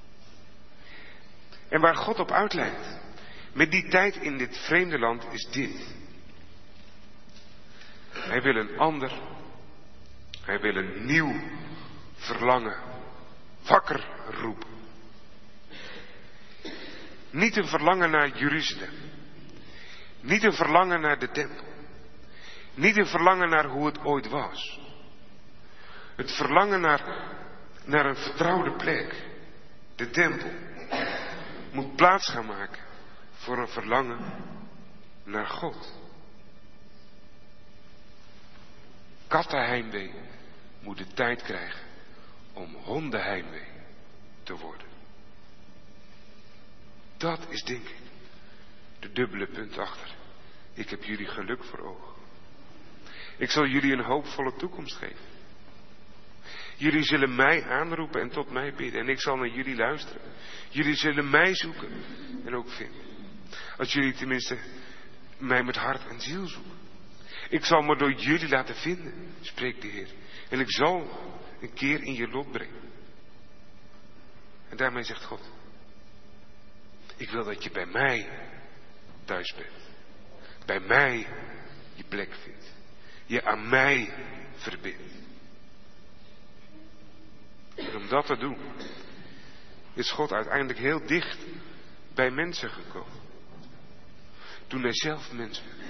En waar God op uitleidt, met die tijd in dit vreemde land, is dit. Hij wil een ander, hij wil een nieuw verlangen wakker roepen. Niet een verlangen naar Jeruzalem. Niet een verlangen naar de tempel. Niet een verlangen naar hoe het ooit was. Het verlangen naar, naar een vertrouwde plek, de tempel, moet plaats gaan maken voor een verlangen naar God. Kattenheimwee moet de tijd krijgen om hondenheimwee te worden. Dat is denk ik de dubbele punt achter. Ik heb jullie geluk voor ogen. Ik zal jullie een hoopvolle toekomst geven. Jullie zullen mij aanroepen en tot mij bidden. En ik zal naar jullie luisteren. Jullie zullen mij zoeken en ook vinden. Als jullie tenminste mij met hart en ziel zoeken. Ik zal me door jullie laten vinden, spreekt de Heer. En ik zal een keer in je lot brengen. En daarmee zegt God: ik wil dat je bij mij thuis bent. Bij mij je plek vindt. Je aan mij verbindt. En om dat te doen, is God uiteindelijk heel dicht bij mensen gekomen. Toen hij zelf mens werd.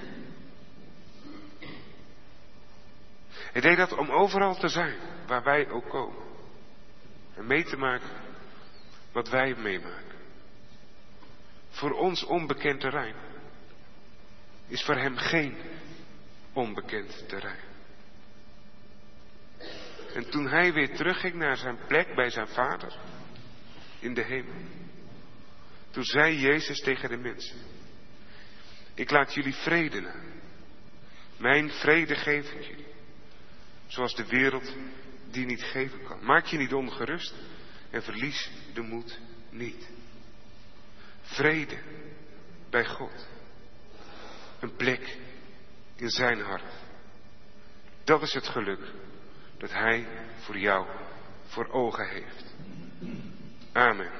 Hij deed dat om overal te zijn, waar wij ook komen. En mee te maken wat wij meemaken. Voor ons onbekend terrein is voor hem geen onbekend terrein. En toen hij weer terugging naar zijn plek bij zijn vader in de hemel, toen zei Jezus tegen de mensen: ik laat jullie vrede na. Mijn vrede geef ik jullie. Zoals de wereld die niet geven kan. Maak je niet ongerust en verlies de moed niet. Vrede bij God. Een plek in zijn hart. Dat is het geluk dat hij voor jou voor ogen heeft. Amen.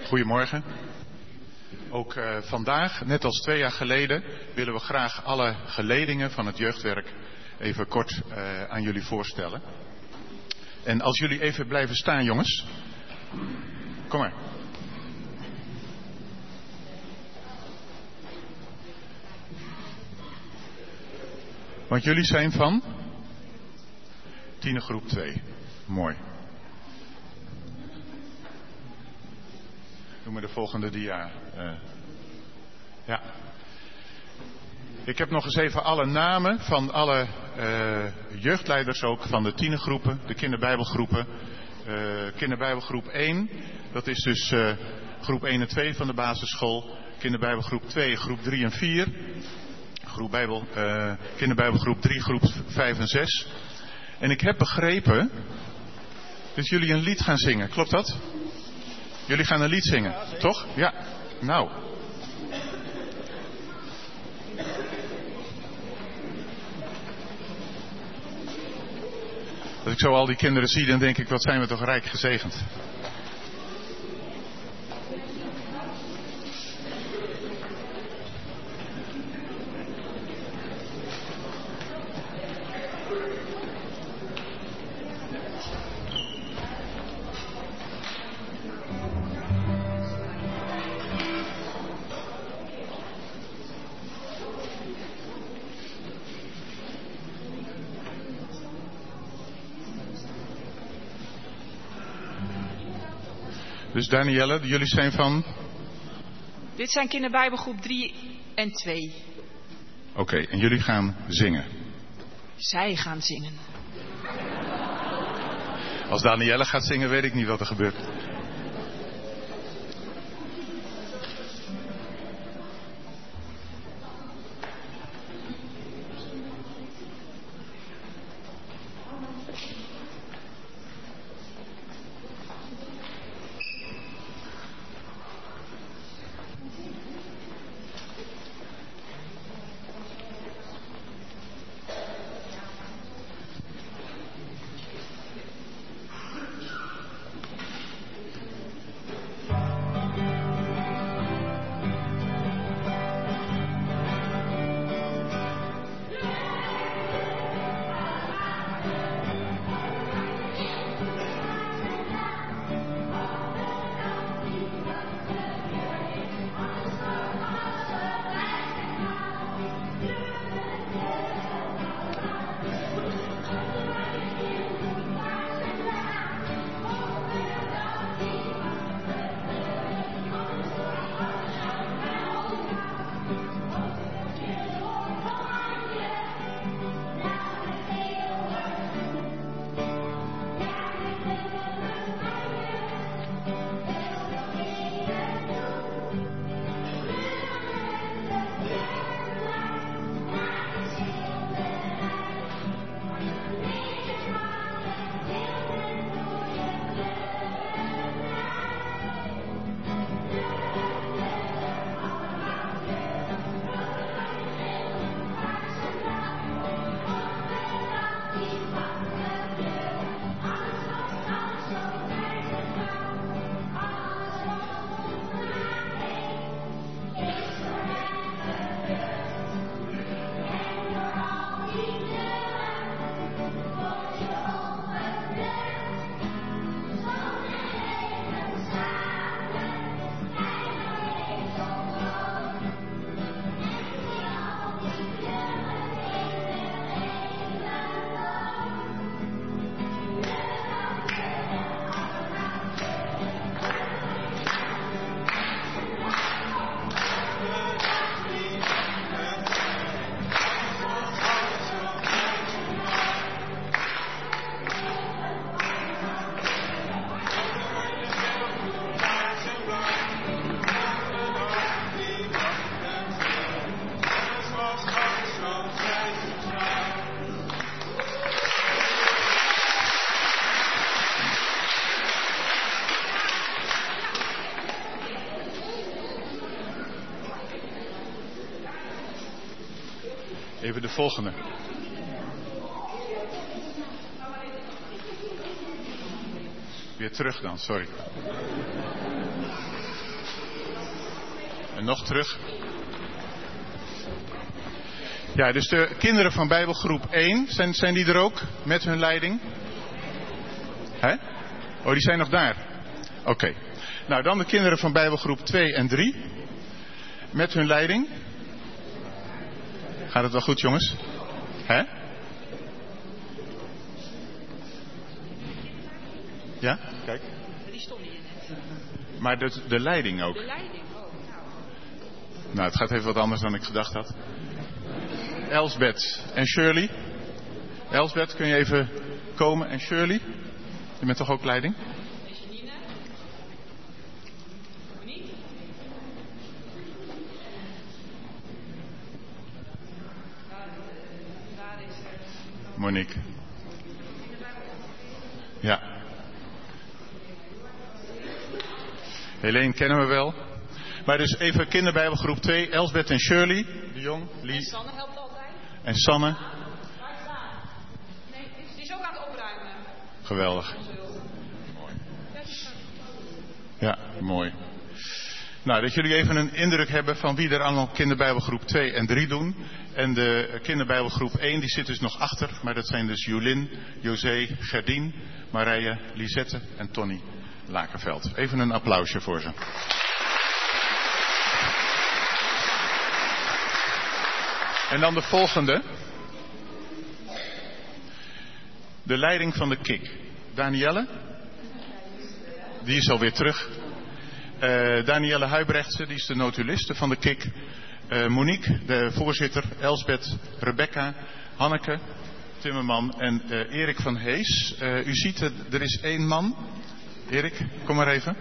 Goedemorgen. Ook uh, vandaag, net als twee jaar geleden, willen we graag alle geledingen van het jeugdwerk even kort uh, aan jullie voorstellen. En als jullie even blijven staan, jongens. Kom maar. Want jullie zijn van tienergroep twee. Mooi. Doe maar de volgende dia. Uh, ja. Ik heb nog eens even alle namen van alle uh, jeugdleiders ook van de tienergroepen, de kinderbijbelgroepen. Uh, kinderbijbelgroep één, dat is dus uh, groep één en twee van de basisschool. Kinderbijbelgroep twee, groep drie en vier. Groep Bijbel, uh, kinderbijbelgroep drie, groep vijf en zes. En ik heb begrepen dat jullie een lied gaan zingen, klopt dat? Jullie gaan een lied zingen, ja, toch? Ja, nou. Als ik zo al die kinderen zie, dan denk ik, wat zijn we toch rijk gezegend. Dus Danielle, jullie zijn van? Dit zijn kinderbijbelgroep drie en twee. Oké, okay, en jullie gaan zingen? Zij gaan zingen. Als Danielle gaat zingen, weet ik niet wat er gebeurt. Even de volgende. Weer terug dan, sorry. En nog terug. Ja, dus de kinderen van Bijbelgroep één, zijn, zijn die er ook met hun leiding? Hè? Oh, die zijn nog daar. Oké. Okay. Nou, dan de kinderen van Bijbelgroep twee en drie. Met hun leiding. Gaat het wel goed, jongens? Hè? Ja? Kijk. Die stonden hier net. Maar de, de leiding ook. De leiding, oh, nou. Nou, het gaat even wat anders dan ik gedacht had. Elsbeth en Shirley. Elsbeth, kun je even komen? En Shirley? Je bent toch ook leiding? Monique. Ja. Helene kennen we wel. Maar dus even kinderbijbelgroep twee. Elsbeth en Shirley. De Jong. Lie. En Sanne helpt altijd. En Sanne. Nee, die is ook aan het opruimen. Geweldig. Mooi. Ja, mooi. Nou, dat jullie even een indruk hebben van wie er allemaal kinderbijbelgroep twee en drie doen. En de kinderbijbelgroep één, die zit dus nog achter. Maar dat zijn dus Jolien, José, Gerdien, Marije, Lisette en Tony Lakenveld. Even een applausje voor ze. En dan de volgende. De leiding van de K I C. Danielle. Die is alweer terug. Uh, Danielle Huibrechtse, die is de notuliste van de K I C. Uh, Monique, de voorzitter. Elsbeth, Rebecca, Hanneke, Timmerman en uh, Erik van Hees. Uh, u ziet, uh, er is één man. Erik, kom maar even.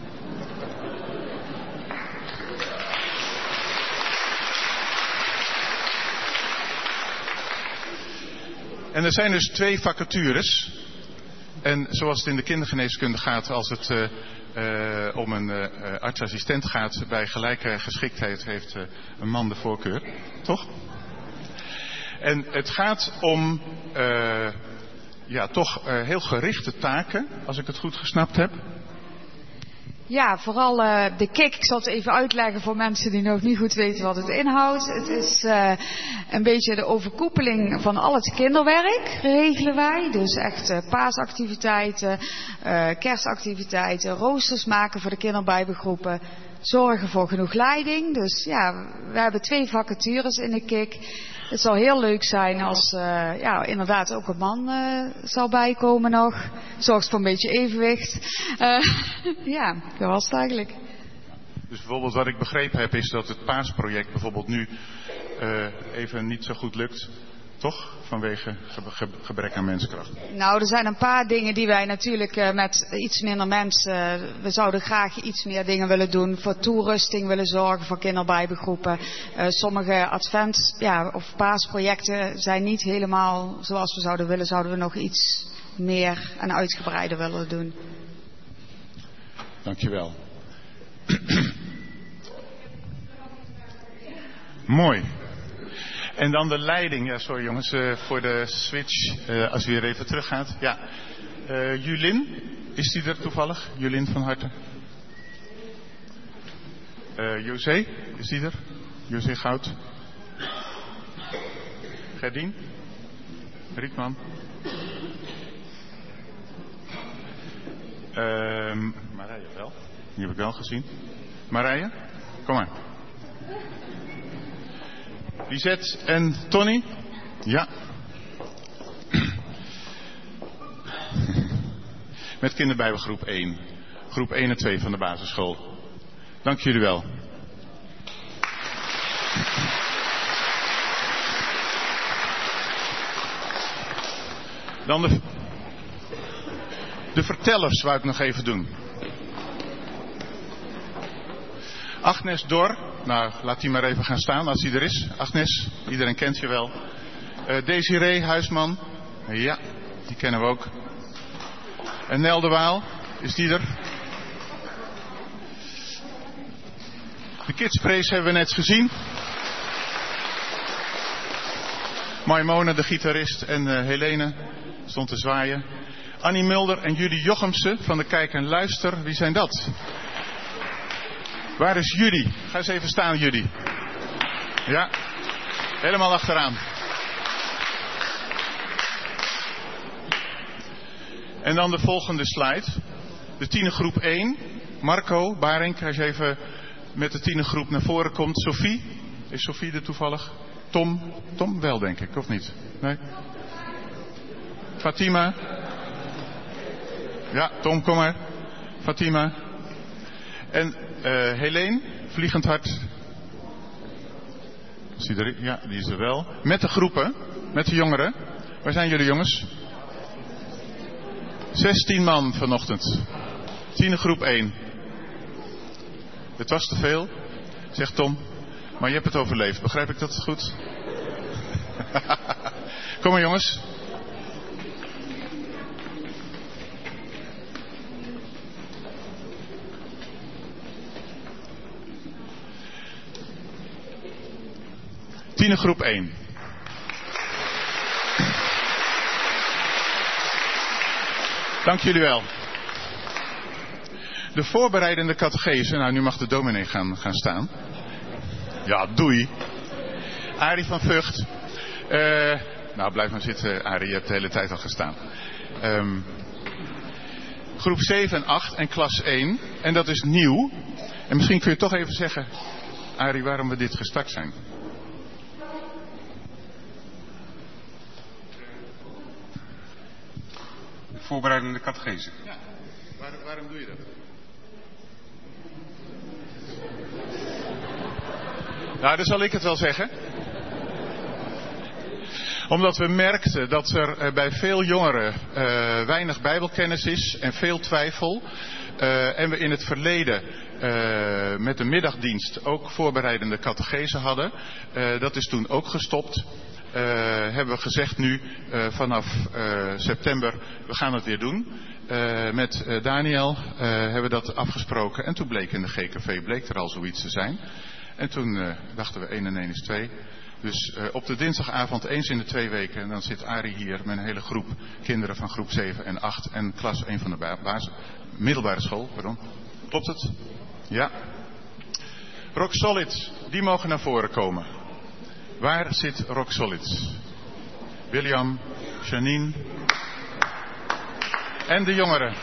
En er zijn dus twee vacatures. En zoals het in de kindergeneeskunde gaat, als het uh, uh, om een uh, artsassistent gaat, bij gelijke geschiktheid heeft uh, een man de voorkeur. Toch? En het gaat om uh, ja, toch uh, heel gerichte taken, als ik het goed gesnapt heb. Ja, vooral uh, de K I C. Ik zal het even uitleggen voor mensen die nog niet goed weten wat het inhoudt. Het is uh, een beetje de overkoepeling van al het kinderwerk, regelen wij. Dus echt uh, paasactiviteiten, uh, kerstactiviteiten, roosters maken voor de kinderbijbelgroepen. Zorgen voor genoeg leiding. Dus ja, we hebben twee vacatures in de K I C. Het zal heel leuk zijn als uh, ja, inderdaad ook een man uh, zal bijkomen nog. Zorgt voor een beetje evenwicht. Uh, ja, dat was het eigenlijk. Dus bijvoorbeeld wat ik begrepen heb is dat het paasproject bijvoorbeeld nu uh, even niet zo goed lukt. Toch? Vanwege ge- ge- gebrek aan menskracht. Nou, er zijn een paar dingen die wij natuurlijk uh, met iets minder mensen... Uh, we zouden graag iets meer dingen willen doen. Voor toerusting willen zorgen voor kinderbijbelgroepen. Uh, sommige advent- ja, of paasprojecten zijn niet helemaal zoals we zouden willen. Zouden we nog iets meer en uitgebreider willen doen. Dankjewel. Mooi. En dan de leiding. Ja, sorry jongens, uh, voor de switch. Uh, als u weer even teruggaat. Ja. Uh, Julien, is die er toevallig? Julien van harte. Uh, José, is die er? José Goud. Gerdien. Rietman. Uh, Marije wel. Die heb ik wel gezien. Marije, kom maar. Lisette en Tony? Ja. Met kinderbijbelgroep één. Groep één en twee van de basisschool. Dank jullie wel. Dan de, de vertellers wou ik nog even doen. Agnes Dor, nou laat die maar even gaan staan als die er is. Agnes, iedereen kent je wel. Uh, Desiree Huisman, ja, die kennen we ook. En Nel de Waal, is die er? De Kidspraise hebben we net gezien. Maimone, de gitarist, en uh, Helene stond te zwaaien. Annie Mulder en Judy Jochemsen van de Kijk en Luister, wie zijn dat? Waar is Judy? Ga eens even staan, Judy. Ja, helemaal achteraan. En dan de volgende slide. De tienergroep één. Marco, Barink, als je even met de tienergroep naar voren komt. Sophie. Is Sophie er toevallig? Tom. Tom wel, denk ik, of niet? Nee? Fatima. Ja, Tom, kom maar. Fatima. En uh, Helene, Vliegend Hart. Is die er? Ja, die is er wel. Met de groepen, met de jongeren. Waar zijn jullie jongens? zestien man vanochtend. Tienergroep één. Het was te veel, zegt Tom. Maar je hebt het overleefd. Begrijp ik dat goed? Kom maar jongens. Tienergroep één. Dank jullie wel. De voorbereidende catechese. Nou, nu mag de dominee gaan, gaan staan. Ja, doei. Arie van Vught. Uh, nou, blijf maar zitten, Arie. Je hebt de hele tijd al gestaan. Um, groep zeven en acht en klas één. En dat is nieuw. En misschien kun je toch even zeggen, Arie, waarom we dit gestart zijn. Voorbereidende catechese. Ja, Waar, waarom doe je dat? Nou, dan zal ik het wel zeggen. Omdat we merkten dat er bij veel jongeren uh, weinig bijbelkennis is en veel twijfel. Uh, en we in het verleden uh, met de middagdienst ook voorbereidende catechese hadden. Uh, dat is toen ook gestopt. Uh, hebben we gezegd nu uh, vanaf uh, september, we gaan het weer doen. Uh, met uh, Daniel uh, hebben we dat afgesproken. En toen bleek in de G K V bleek er al zoiets te zijn. En toen uh, dachten we één en één is twee. Dus uh, op de dinsdagavond eens in de twee weken. En dan zit Arie hier met een hele groep kinderen van groep zeven en acht. En klas één van de ba- basis, middelbare school. Pardon. Klopt het? Ja. Rock Solid, die mogen naar voren komen. Waar zit Rock Solid? William, Janine. En de jongeren.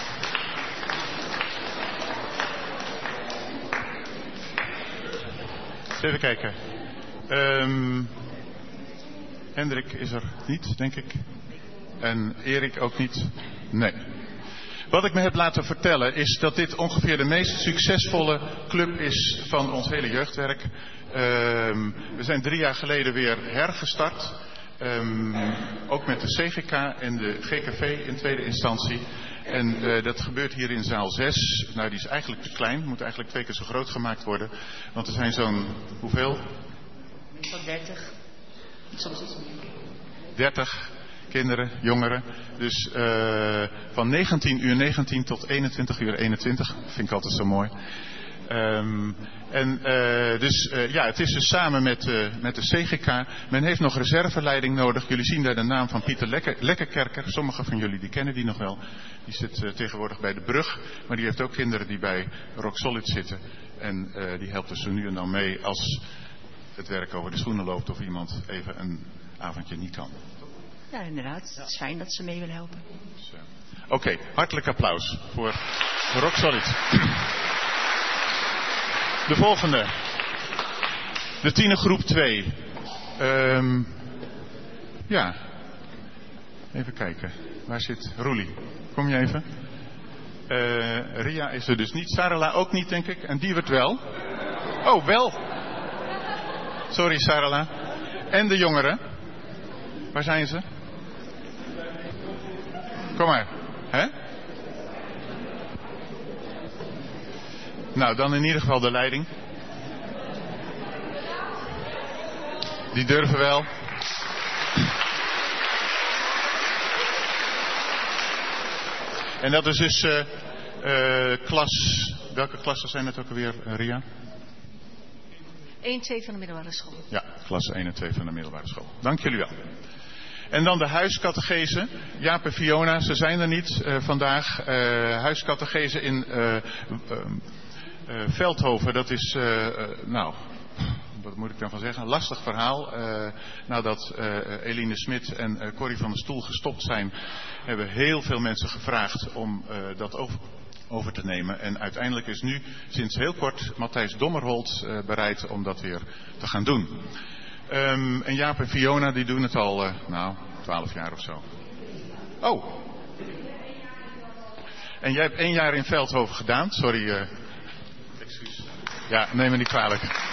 Even kijken. Um, Hendrik is er niet, denk ik. En Erik ook niet. Nee. Wat ik me heb laten vertellen is dat dit ongeveer de meest succesvolle club is van ons hele jeugdwerk. Um, we zijn drie jaar geleden weer hergestart. Um, ook met de C G K en de G K V in tweede instantie. En uh, dat gebeurt hier in zaal zes. Nou, die is eigenlijk te klein. Moet eigenlijk twee keer zo groot gemaakt worden. Want er zijn zo'n, hoeveel? Zo'n dertig. Soms iets meer. dertig kinderen, jongeren. Dus uh, van negentien uur negentien tot eenentwintig uur eenentwintig. Vind ik altijd zo mooi. Um, en uh, dus uh, ja, het is dus samen met, uh, met de C G K. Men heeft nog reserveleiding nodig. Jullie zien daar de naam van Pieter Lekker, Lekkerkerker. Sommigen van jullie die kennen die nog wel. Die zit uh, tegenwoordig bij de brug. Maar die heeft ook kinderen die bij Rock Solid zitten. En uh, die helpt dus zo nu en dan mee als het werk over de schoenen loopt. Of iemand even een avondje niet kan. Ja, inderdaad. Het is fijn dat ze mee willen helpen. Dus, uh, Oké, okay, hartelijk applaus voor Rock Solid. De volgende. De tienergroep twee. Um, ja. Even kijken. Waar zit Roelie? Kom je even? Uh, Ria is er dus niet. Sarala ook niet, denk ik. En die wordt wel. Oh, wel. Sorry, Sarala. En de jongeren. Waar zijn ze? Kom maar. Hè? Nou, dan in ieder geval de leiding. Die durven wel. En dat is dus uh, uh, klas... Welke klassen zijn het ook alweer, Ria? één en twee van de middelbare school. Ja, klasse één en twee van de middelbare school. Dank jullie wel. En dan de huiscatechese. Jaap en Fiona, ze zijn er niet uh, vandaag. Uh, huiscatechese in uh, uh, Uh, Veldhoven, dat is, uh, uh, nou, wat moet ik daarvan zeggen, een lastig verhaal. Uh, nadat uh, Eline Smit en uh, Corrie van der Stoel gestopt zijn, hebben heel veel mensen gevraagd om uh, dat over, over te nemen. En uiteindelijk is nu sinds heel kort Matthijs Dommerholt uh, bereid om dat weer te gaan doen. Um, en Jaap en Fiona die doen het al, uh, nou, twaalf jaar of zo. Oh. En jij hebt één jaar in Veldhoven gedaan, sorry. Uh, excuus. Ja, neem me niet kwalijk.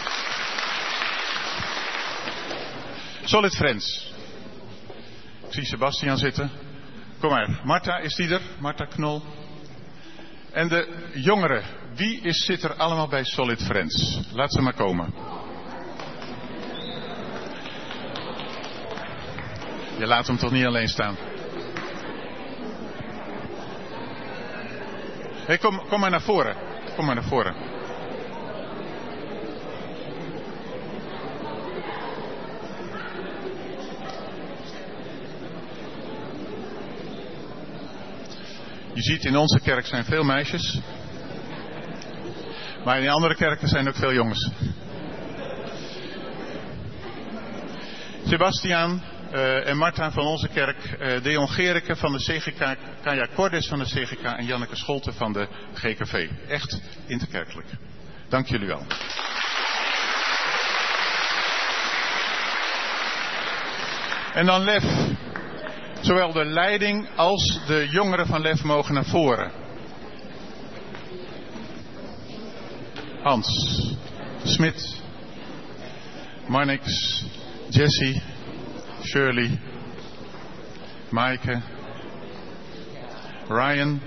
Solid Friends. Ik zie Sebastian zitten. Kom maar. Marta, is die er? Marta Knol. En de jongeren. Wie is, zit er allemaal bij Solid Friends? Laat ze maar komen. Je laat hem toch niet alleen staan? Hé, hey, kom, kom maar naar voren. Kom maar naar voren. Je ziet, in onze kerk zijn veel meisjes. Maar in andere kerken zijn ook veel jongens. Sebastiaan uh, en Marta van onze kerk. Uh, Deon Gericke van de C G K. Kaya Cordes van de C G K. En Janneke Scholte van de G K V. Echt interkerkelijk. Dank jullie wel. En dan Lef. Zowel de leiding als de jongeren van Lef mogen naar voren. Hans, Smit, Marnix, Jessie, Shirley, Maaike, Ryan,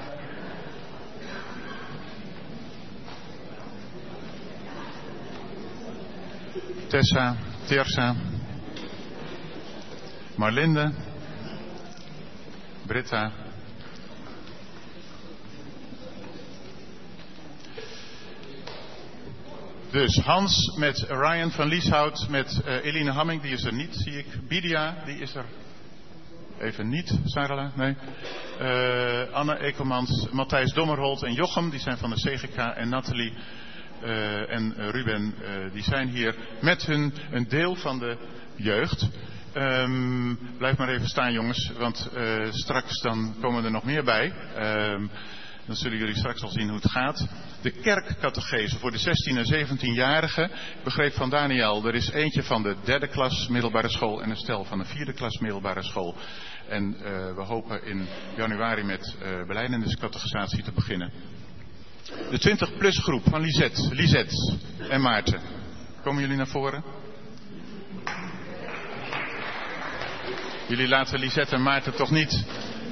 Tessa, Tersa, Marlinde, Britta, dus Hans met Ryan van Lieshout, met uh, Eline Hamming, die is er niet, zie ik. Bidia, die is er even niet. Sarala, nee. Uh, Anne Ekelmans, Matthijs Dommerholt en Jochem, die zijn van de C G K. En Nathalie uh, en Ruben, uh, die zijn hier met hun een deel van de jeugd. Um, blijf maar even staan, jongens, want uh, straks dan komen er nog meer bij. Um, dan zullen jullie straks al zien hoe het gaat. De kerkcatechese voor de zestien en zeventienjarigen. Ik begreep van Daniel, er is eentje van de derde klas middelbare school en een stel van de vierde klas middelbare school. En uh, we hopen in januari met uh, belijdeniscatechisatie te beginnen. De twintig plus groep van Lisette, Lisette en Maarten. Komen jullie naar voren? Jullie laten Lisette en Maarten toch niet.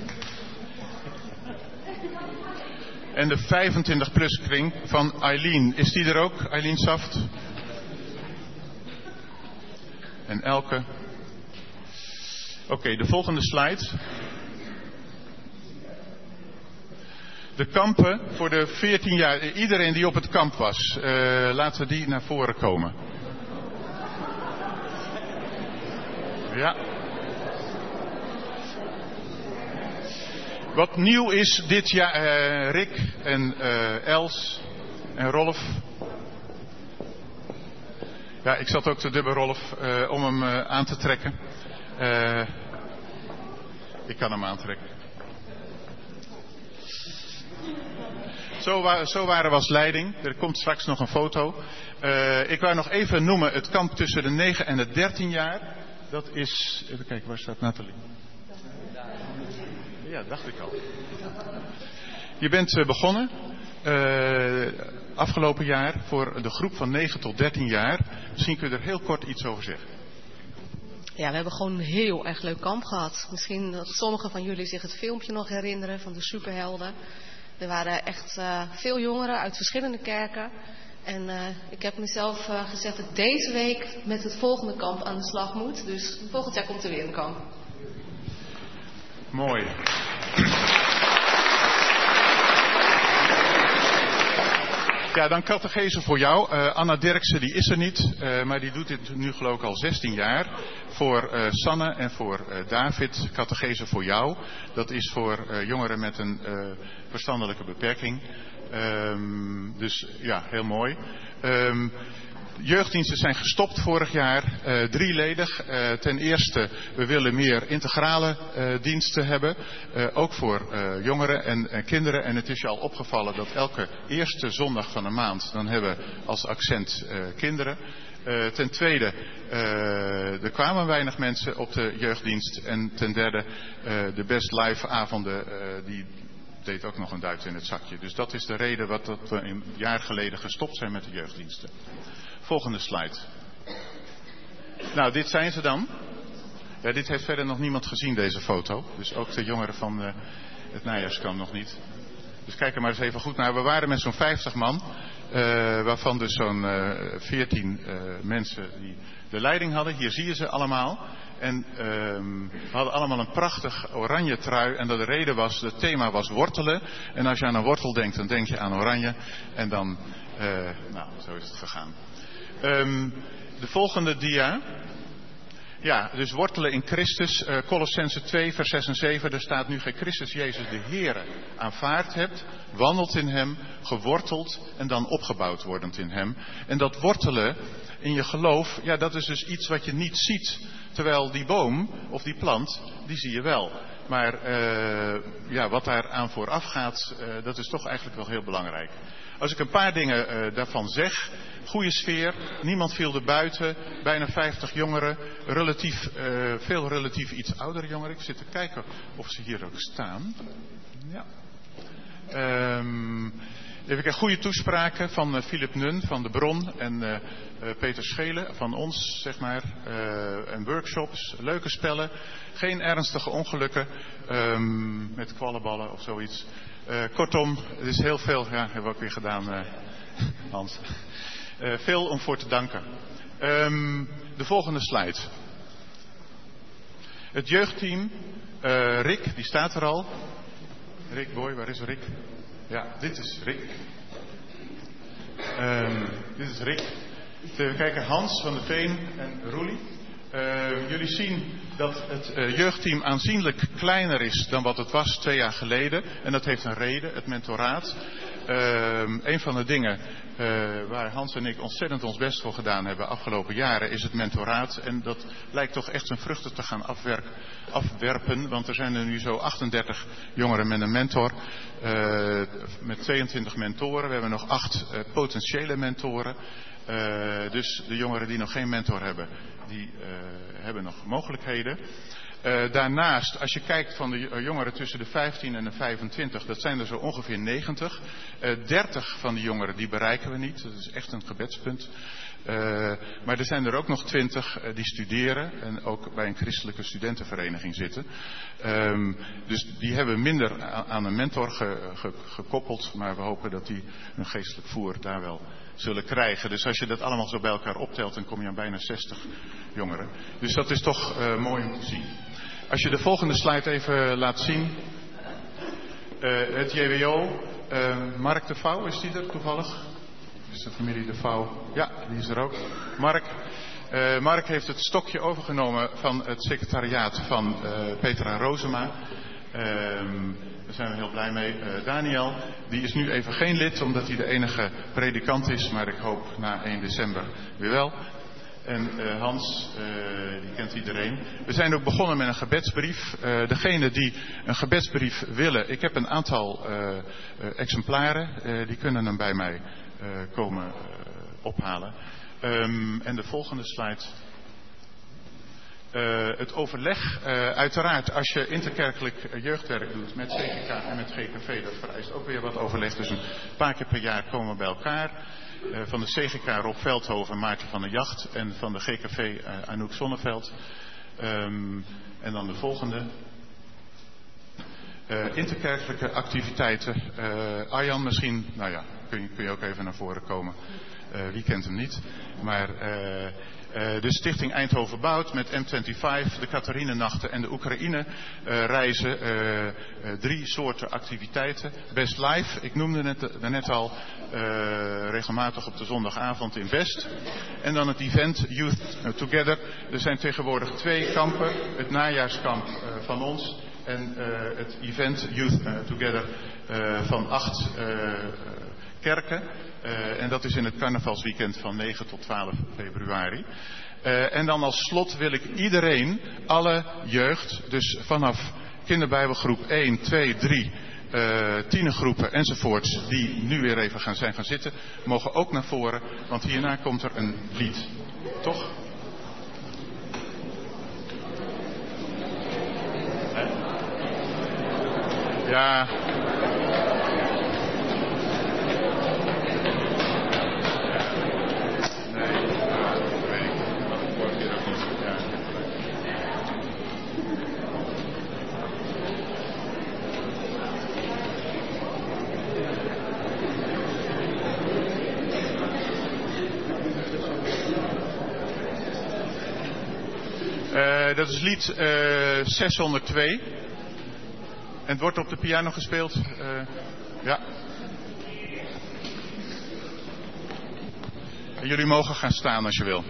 En de vijfentwintig plus kring van Eileen. Is die er ook? Eileen Saft. En Elke. Oké, okay, de volgende slide. De kampen voor de veertien jaar. Iedereen die op het kamp was. Uh, laten we die naar voren komen. Ja. Wat nieuw is dit jaar, uh, Rick en uh, Els en Rolf. Ja, ik zat ook te dubben, Rolf, uh, om hem uh, aan te trekken. Uh, ik kan hem aantrekken. Zo, wa- zo waren we als leiding. Er komt straks nog een foto. Uh, ik wou nog even noemen het kamp tussen de negen en de dertien jaar. Dat is, even kijken, waar staat Nathalie? Ja, dacht ik al. Je bent uh, begonnen uh, afgelopen jaar voor de groep van negen tot dertien jaar. Misschien kun je er heel kort iets over zeggen. Ja, we hebben gewoon een heel erg leuk kamp gehad. Misschien dat sommigen van jullie zich het filmpje nog herinneren van de superhelden. Er waren echt uh, veel jongeren uit verschillende kerken. En uh, ik heb mezelf uh, gezegd dat deze week met het volgende kamp aan de slag moet. Dus volgend jaar komt er weer een kamp. Mooi. Ja, dan catechese voor jou. Uh, Anna Dirksen, die is er niet, uh, maar die doet dit nu geloof ik al zestien jaar. Voor uh, Sanne en voor uh, David, catechese voor jou. Dat is voor uh, jongeren met een uh, verstandelijke beperking. Um, dus ja, heel mooi. Um, Jeugddiensten zijn gestopt vorig jaar, uh, drieledig. Uh, ten eerste, we willen meer integrale uh, diensten hebben, uh, ook voor uh, jongeren en, en kinderen. En het is je al opgevallen dat elke eerste zondag van de maand, dan hebben we als accent uh, kinderen. Uh, ten tweede, uh, er kwamen weinig mensen op de jeugddienst. En ten derde, uh, de Best Live avonden, uh, die deed ook nog een duit in het zakje. Dus dat is de reden wat dat we een jaar geleden gestopt zijn met de jeugddiensten. Volgende slide. Nou, dit zijn ze dan. Ja, dit heeft verder nog niemand gezien, deze foto. Dus ook de jongeren van uh, het najaarskamp nog niet. Dus kijk er maar eens even goed naar. We waren met zo'n vijftig man. Uh, waarvan dus zo'n uh, veertien uh, mensen die de leiding hadden. Hier zie je ze allemaal. En uh, we hadden allemaal een prachtig oranje trui. En dat de reden was, het thema was wortelen. En als je aan een wortel denkt, dan denk je aan oranje. En dan, uh, nou, zo is het gegaan. Um, de volgende dia. Ja, dus wortelen in Christus. Uh, Colossense twee, vers zes en zeven. Er staat: nu gij Christus Jezus de Heere aanvaard hebt, wandelt in hem, geworteld en dan opgebouwd wordend in hem. En dat wortelen in je geloof, ja, dat is dus iets wat je niet ziet. Terwijl die boom of die plant, die zie je wel. Maar uh, ja, wat daar aan vooraf gaat, uh, dat is toch eigenlijk wel heel belangrijk. Als ik een paar dingen uh, daarvan zeg. Goede sfeer, niemand viel er buiten, bijna vijftig jongeren, relatief, uh, veel relatief iets oudere jongeren. Ik zit te kijken of ze hier ook staan. Ja. Um, even kijken, goede toespraken van uh, Philip Nun van de Bron en uh, uh, Peter Schelen van ons, zeg maar. Uh, en workshops, leuke spellen, geen ernstige ongelukken um, met kwallenballen of zoiets. Uh, kortom, het is heel veel, ja, hebben we ook weer gedaan, uh, Hans. Uh, veel om voor te danken. Um, de volgende slide. Het jeugdteam, uh, Rick, die staat er al. Rick Boy, waar is Rick? Ja, dit is Rick. Um, dit is Rick. Even kijken, Hans van de Veen en Roelie. Uh, jullie zien dat het uh, jeugdteam aanzienlijk kleiner is dan wat het was twee jaar geleden. En dat heeft een reden, het mentoraat. Uh, een van de dingen uh, waar Hans en ik ontzettend ons best voor gedaan hebben afgelopen jaren is het mentoraat. En dat lijkt toch echt zijn vruchten te gaan afwerk, afwerpen. Want er zijn er nu zo achtendertig jongeren met een mentor. Uh, met tweeëntwintig mentoren. We hebben nog acht uh, potentiële mentoren. Uh, dus de jongeren die nog geen mentor hebben, die uh, hebben nog mogelijkheden. Uh, daarnaast, als je kijkt van de jongeren tussen de vijftien en de vijfentwintig, dat zijn er zo ongeveer negentig. Uh, dertig van die jongeren, die bereiken we niet. Dat is echt een gebedspunt. Uh, maar er zijn er ook nog twintig uh, die studeren en ook bij een christelijke studentenvereniging zitten. Um, dus die hebben minder aan, aan een mentor ge, ge, gekoppeld, maar we hopen dat die hun geestelijk voer daar wel zullen krijgen. Dus als je dat allemaal zo bij elkaar optelt, dan kom je aan bijna zestig jongeren. Dus dat is toch uh, mooi om te zien. Als je de volgende slide even laat zien. Uh, het J W O. Uh, Mark de Vouw, is die er toevallig? Is de familie de Vouw? Ja, die is er ook. Mark. Uh, Mark heeft het stokje overgenomen van het secretariaat van uh, Petra Rozema. Uh, daar zijn we heel blij mee. Uh, Daniel, die is nu even geen lid, omdat hij de enige predikant is. Maar ik hoop na één december weer wel. En uh, Hans, uh, die kent iedereen. We zijn ook begonnen met een gebedsbrief. Uh, degene die een gebedsbrief willen, ik heb een aantal uh, uh, exemplaren. Uh, die kunnen hem bij mij uh, komen uh, ophalen. Um, en de volgende slide. Uh, het overleg, uh, uiteraard als je interkerkelijk jeugdwerk doet met C G K en met G K V, dat vereist ook weer wat overleg. Dus een paar keer per jaar komen we bij elkaar. Uh, van de C G K Rob Veldhoven, Maarten van der Jacht en van de G K V uh, Anouk Zonneveld. Um, en dan de volgende. Uh, interkerkelijke activiteiten. Uh, Arjan misschien, nou ja, kun je, kun je ook even naar voren komen. Uh, wie kent hem niet. Maar uh, uh, de Stichting Eindhoven Bouwt met M vijfentwintig, de Catharinennachten en de Oekraïne uh, reizen. Uh, uh, drie soorten activiteiten. Best Live, ik noemde het net al, uh, regelmatig op de zondagavond in Best. En dan het event Youth Together. Er zijn tegenwoordig twee kampen. Het najaarskamp uh, van ons en uh, het event Youth uh, Together uh, van acht uh, kerken. Uh, en dat is in het carnavalsweekend van negen tot twaalf februari. Uh, en dan als slot wil ik iedereen, alle jeugd, dus vanaf kinderbijbelgroep één, twee, drie, uh, tienergroepen enzovoorts, die nu weer even gaan zijn gaan zitten, mogen ook naar voren, want hierna komt er een lied. Toch? Ja. Uh, dat is lied uh, zeshonderdtwee. En het wordt op de piano gespeeld. Uh, ja. En jullie mogen gaan staan als je wil.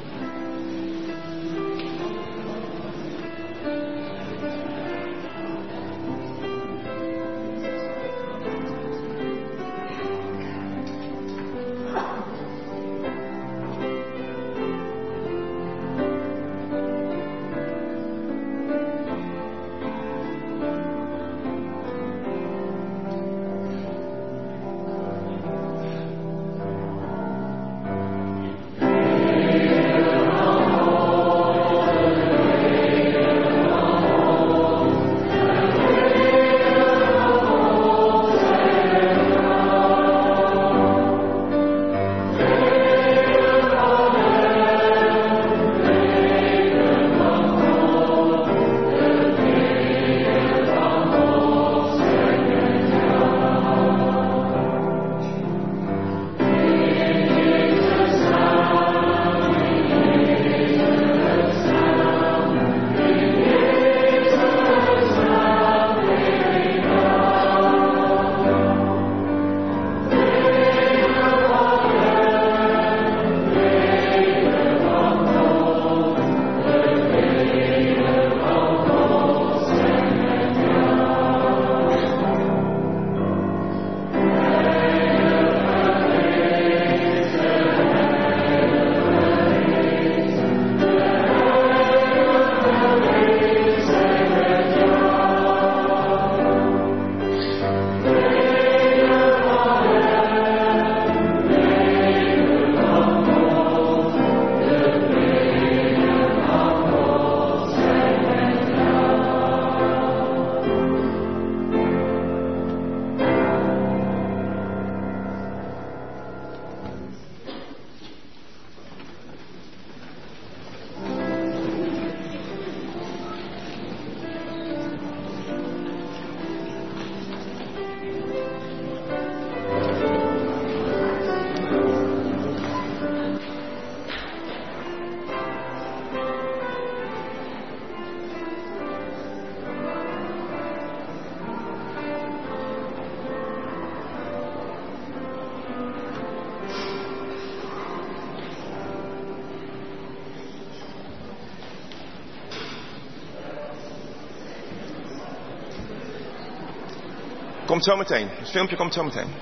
Komt zo meteen. Het filmpje komt zo meteen.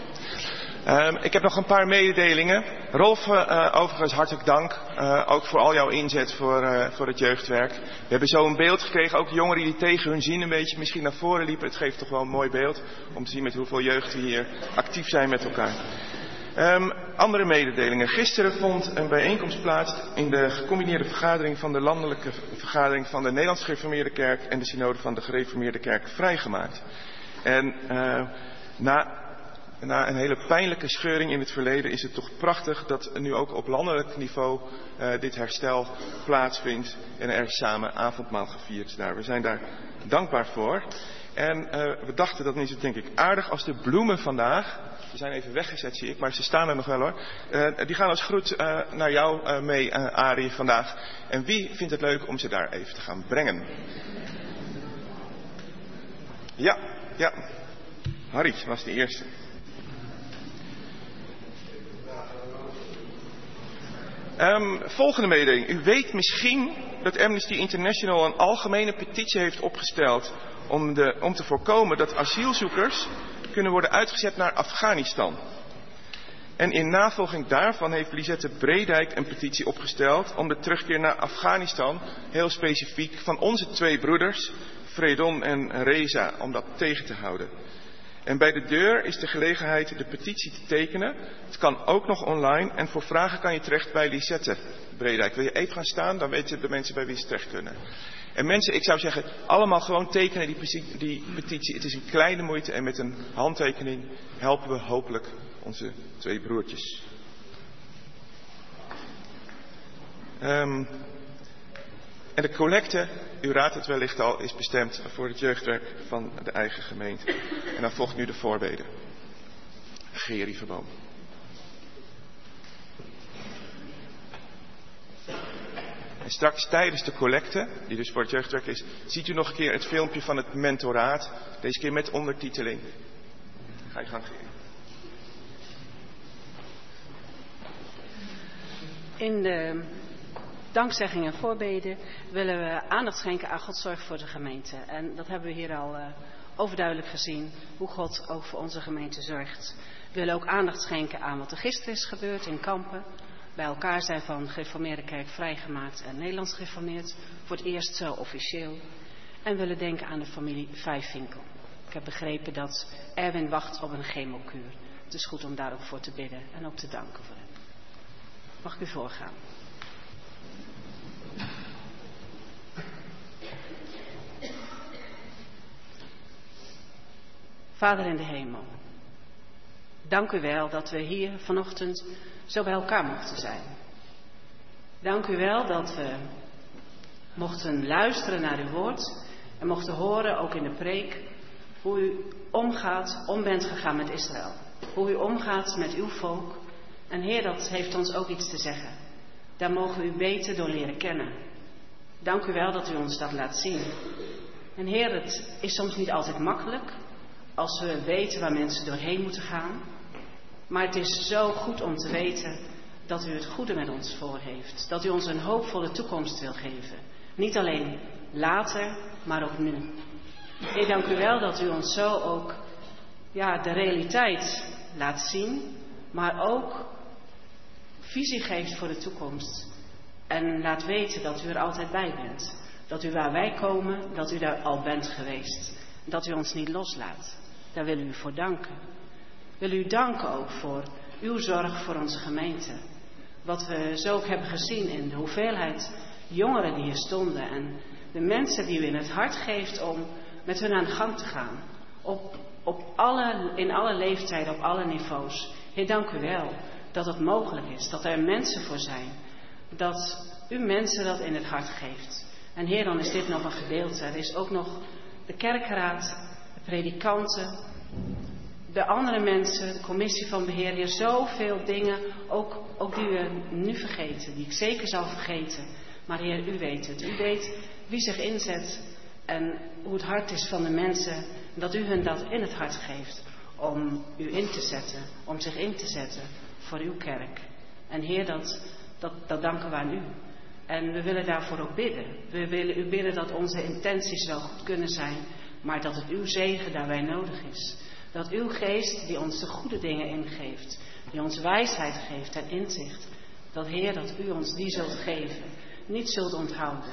Um, ik heb nog een paar mededelingen. Rolf, uh, overigens hartelijk dank. Uh, ook voor al jouw inzet voor, uh, voor het jeugdwerk. We hebben zo een beeld gekregen. Ook de jongeren die tegen hun zin een beetje misschien naar voren liepen. Het geeft toch wel een mooi beeld. Om te zien met hoeveel jeugd we hier actief zijn met elkaar. Um, andere mededelingen. Gisteren vond een bijeenkomst plaats in de gecombineerde vergadering van de landelijke vergadering van de Nederlandse Gereformeerde Kerk en de synode van de Gereformeerde Kerk vrijgemaakt. En uh, na, na een hele pijnlijke scheuring in het verleden is het toch prachtig dat nu ook op landelijk niveau uh, dit herstel plaatsvindt en er samen avondmaal gevierd daar. We zijn daar dankbaar voor. En uh, we dachten, dat is het denk ik aardig als de bloemen vandaag, ze zijn even weggezet zie ik, maar ze staan er nog wel hoor. Uh, die gaan als groet uh, naar jou uh, mee, uh, Arie, vandaag. En wie vindt het leuk om ze daar even te gaan brengen? Ja, ja. Harry was de eerste. Um, volgende mededeling. U weet misschien dat Amnesty International een algemene petitie heeft opgesteld om, de, om te voorkomen dat asielzoekers kunnen worden uitgezet naar Afghanistan. En in navolging daarvan heeft Lisette Bredijk een petitie opgesteld om de terugkeer naar Afghanistan, heel specifiek van onze twee broeders, Fredon en Reza, om dat tegen te houden. En bij de deur is de gelegenheid de petitie te tekenen. Het kan ook nog online en voor vragen kan je terecht bij Lisette Bredijk. Wil je even gaan staan, dan weten de mensen bij wie ze terecht kunnen. En mensen, ik zou zeggen, allemaal gewoon tekenen die, die petitie. Het is een kleine moeite en met een handtekening helpen we hopelijk onze twee broertjes. Um, en de collecte, u raadt het wellicht al, is bestemd voor het jeugdwerk van de eigen gemeente. En dan volgt nu de voorbeden. Geri Verboom. En straks tijdens de collecte, die dus voor het jeugdwerk is, ziet u nog een keer het filmpje van het mentoraat. Deze keer met ondertiteling. Ga je gang, Geri. In de dankzegging en voorbeden willen we aandacht schenken aan Gods zorg voor de gemeente. En dat hebben we hier al uh, overduidelijk gezien, hoe God ook voor onze gemeente zorgt. We willen ook aandacht schenken aan wat er gisteren is gebeurd in Kampen. Bij elkaar zijn van gereformeerde kerk vrijgemaakt en Nederlands gereformeerd. Voor het eerst zo officieel. En we willen denken aan de familie Vijfvinkel. Ik heb begrepen dat Erwin wacht op een chemokuur. Het is goed om daar ook voor te bidden en ook te danken voor hem. Mag ik u voorgaan? Vader in de hemel, dank u wel dat we hier vanochtend zo bij elkaar mochten zijn. Dank u wel dat we mochten luisteren naar uw woord en mochten horen, ook in de preek, hoe u omgaat, om bent gegaan met Israël. Hoe u omgaat met uw volk. En Heer, dat heeft ons ook iets te zeggen. Daar mogen we u beter door leren kennen. Dank u wel dat u ons dat laat zien. En Heer, het is soms niet altijd makkelijk als we weten waar mensen doorheen moeten gaan. Maar het is zo goed om te weten dat u het goede met ons voor heeft. Dat u ons een hoopvolle toekomst wil geven. Niet alleen later, maar ook nu. Heer, dank u wel dat u ons zo ook ja, de realiteit laat zien. Maar ook visie geeft voor de toekomst. En laat weten dat u er altijd bij bent. Dat u waar wij komen, dat u daar al bent geweest. Dat u ons niet loslaat. Daar willen we u voor danken. We willen u danken ook voor uw zorg voor onze gemeente. Wat we zo ook hebben gezien in de hoeveelheid jongeren die hier stonden. En de mensen die u in het hart geeft om met hun aan de gang te gaan. Op, op alle, in alle leeftijden, op alle niveaus. Heer, dank u wel dat het mogelijk is. Dat er mensen voor zijn. Dat u mensen dat in het hart geeft. En Heer, dan is dit nog een gedeelte. Er is ook nog de kerkraad, de predikanten, de andere mensen, de commissie van beheer. Heer, zoveel dingen, ook, ook die we nu vergeten, die ik zeker zal vergeten. Maar Heer, u weet het. U weet wie zich inzet en hoe het hart is van de mensen. Dat u hun dat in het hart geeft om u in te zetten, om zich in te zetten voor uw kerk. En Heer, dat, dat, dat danken we aan u. En we willen daarvoor ook bidden. We willen u bidden dat onze intenties wel goed kunnen zijn, maar dat het uw zegen daarbij nodig is. Dat uw geest, die ons de goede dingen ingeeft, die ons wijsheid geeft en inzicht, dat Heer, dat u ons die zult geven, niet zult onthouden.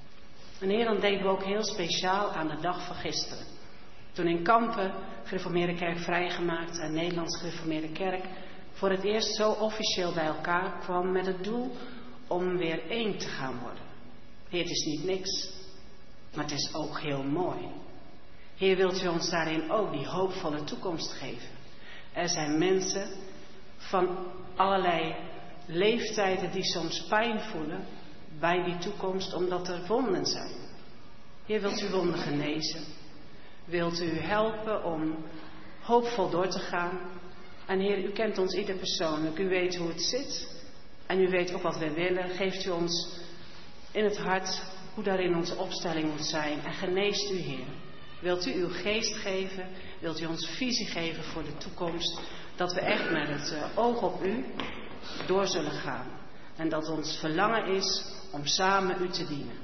En Heer, dan denken we ook heel speciaal aan de dag van gisteren. Toen in Kampen gereformeerde kerk vrijgemaakt en Nederlands gereformeerde kerk voor het eerst zo officieel bij elkaar kwam met het doel om weer één te gaan worden. Heer, het is niet niks, maar het is ook heel mooi. Heer, wilt u ons daarin ook die hoopvolle toekomst geven? Er zijn mensen van allerlei leeftijden die soms pijn voelen bij die toekomst omdat er wonden zijn. Heer, wilt u wonden genezen? Wilt u helpen om hoopvol door te gaan? En Heer, u kent ons ieder persoonlijk. U weet hoe het zit. En u weet ook wat we willen. Geeft u ons in het hart hoe daarin onze opstelling moet zijn. En geneest u, Heer. Wilt u uw geest geven? Wilt u ons visie geven voor de toekomst? Dat we echt met het uh, oog op u door zullen gaan. En dat ons verlangen is om samen u te dienen.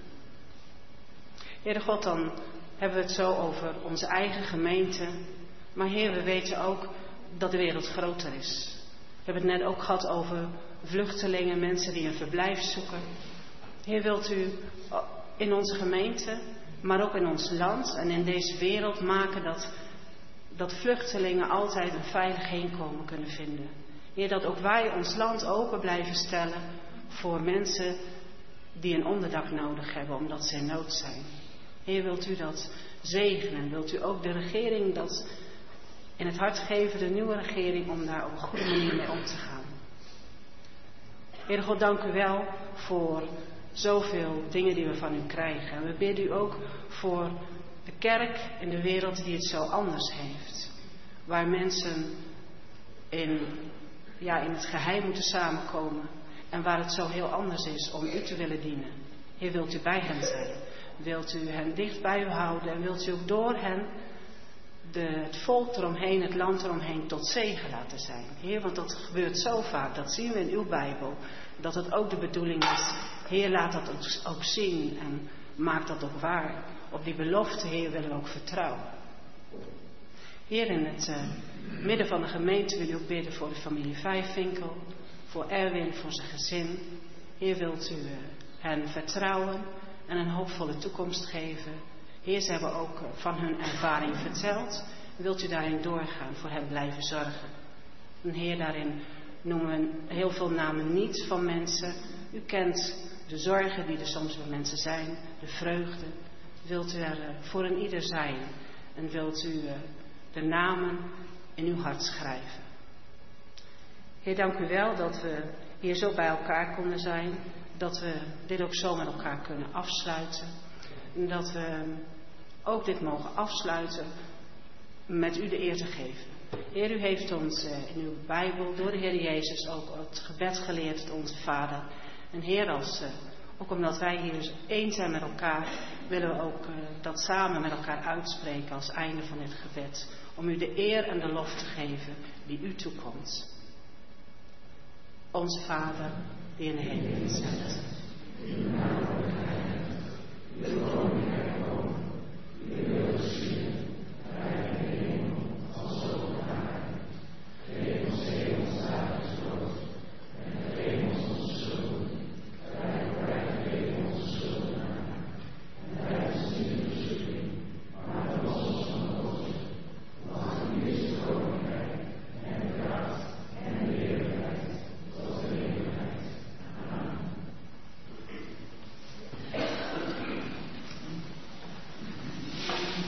Heere God, dan hebben we het zo over onze eigen gemeente. Maar Heer, we weten ook dat de wereld groter is. We hebben het net ook gehad over vluchtelingen, mensen die een verblijf zoeken. Heer, wilt u in onze gemeente, maar ook in ons land en in deze wereld maken dat, dat vluchtelingen altijd een veilig heenkomen kunnen vinden. Heer, dat ook wij ons land open blijven stellen voor mensen die een onderdak nodig hebben omdat ze in nood zijn. Heer, wilt u dat zegenen? Wilt u ook de regering dat in het hart geven, de nieuwe regering, om daar op een goede manier mee om te gaan? Heer God, dank u wel voor zoveel dingen die we van u krijgen. En we bidden u ook voor de kerk in de wereld die het zo anders heeft. Waar mensen in, ja, in het geheim moeten samenkomen. En waar het zo heel anders is om u te willen dienen. Heer, wilt u bij hen zijn? Wilt u hen dicht bij u houden? En wilt u ook door hen de, het volk eromheen, het land eromheen tot zegen laten zijn? Heer, want dat gebeurt zo vaak. Dat zien we in uw Bijbel. Dat het ook de bedoeling is. Heer, laat dat ook, ook zien. En maak dat ook waar. Op die belofte, Heer, willen we ook vertrouwen. Heer, in het uh, midden van de gemeente wil u ook bidden voor de familie Vijfwinkel. Voor Erwin, voor zijn gezin. Heer, wilt u uh, hen vertrouwen en een hoopvolle toekomst geven. Heer, ze hebben ook uh, van hun ervaring verteld. Wilt u daarin doorgaan, voor hen blijven zorgen. En Heer, daarin noemen we heel veel namen niet van mensen. U kent de zorgen die er soms bij mensen zijn, de vreugde. Wilt u er uh, voor een ieder zijn en wilt u uh, de namen in uw hart schrijven. Heer, dank u wel dat we hier zo bij elkaar konden zijn. Dat we dit ook zo met elkaar kunnen afsluiten. En dat we ook dit mogen afsluiten met u de eer te geven. Heer, u heeft ons in uw Bijbel door de Heer Jezus ook het gebed geleerd, het Onze Vader. En Heer, als, ook omdat wij hier één zijn met elkaar, willen we ook dat samen met elkaar uitspreken als einde van dit gebed. Om u de eer en de lof te geven die u toekomt. Onze Vader, die in de hemel zijt. Uw naam wordt geheiligd. Uw koninkrijk komen. Uw wil geschieden. Bij de hemel als ook op aarde. Geef ons heden ons dagelijks brood. En vergeef ons onze schulden. Gelijk wij vergeven onze schuldenaren. En leid ons niet in verzoeking, maar verlos ons van de boze. Want u is het koninkrijk en de kracht en de heerlijkheid. Amen.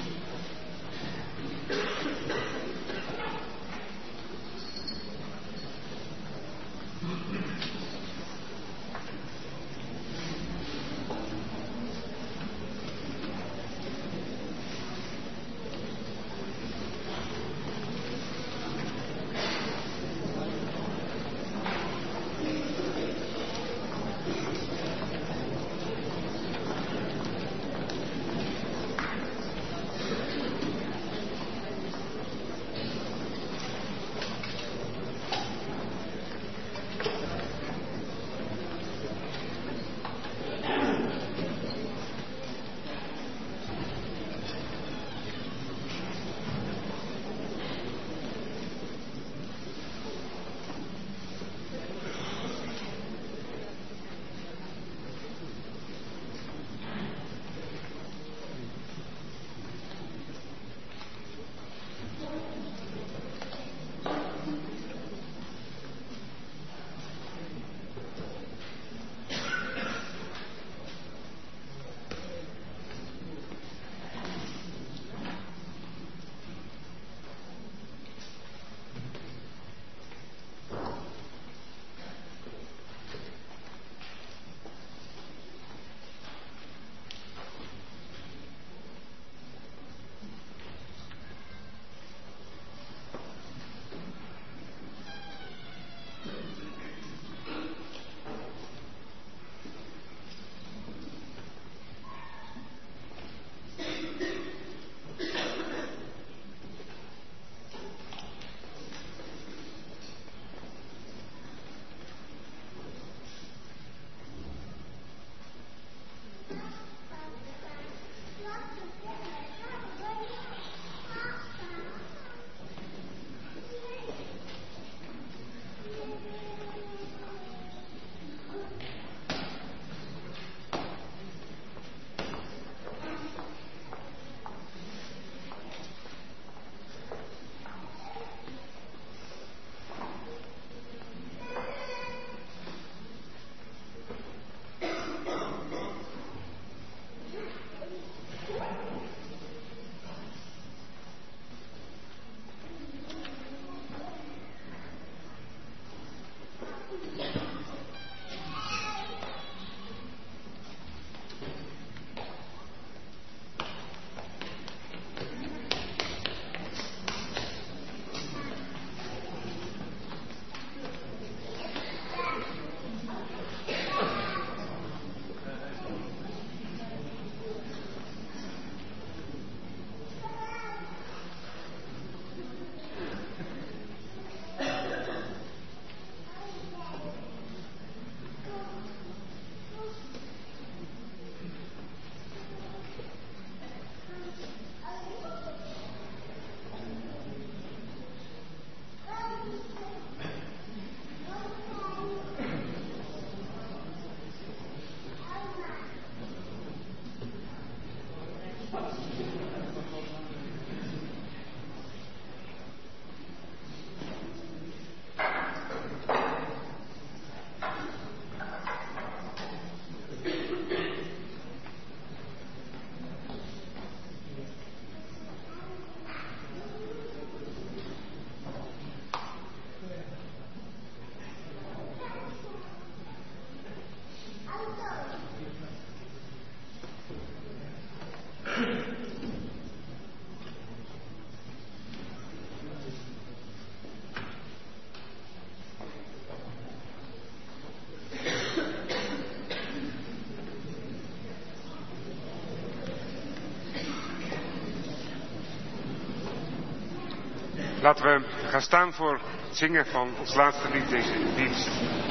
Laten we gaan staan voor het zingen van ons laatste lied deze dienst.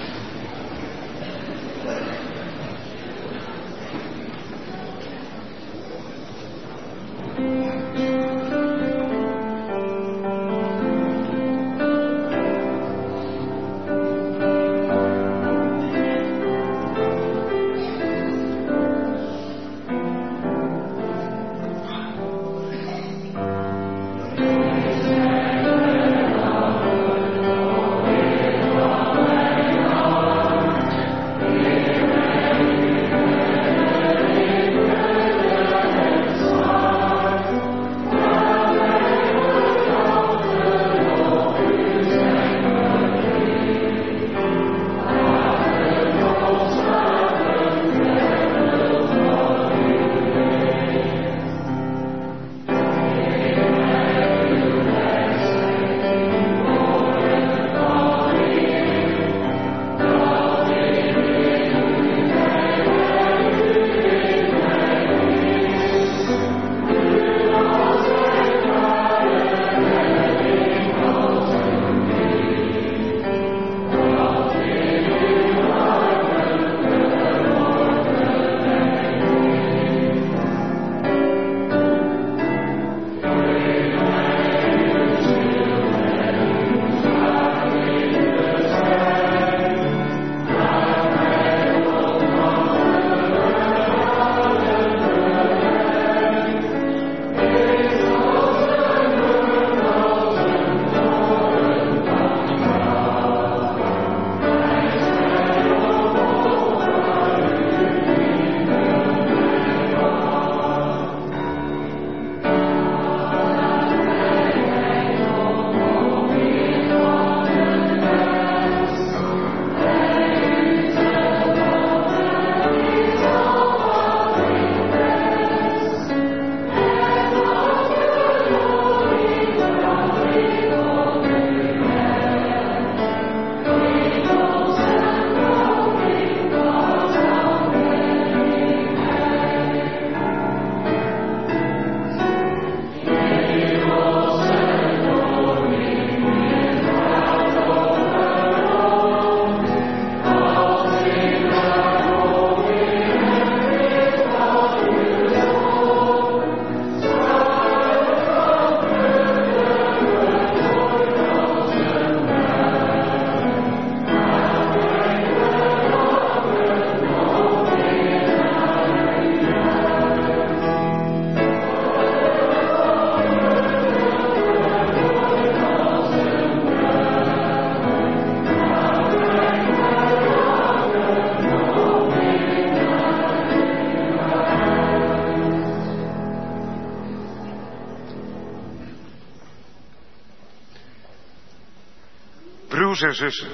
Broers en zussen,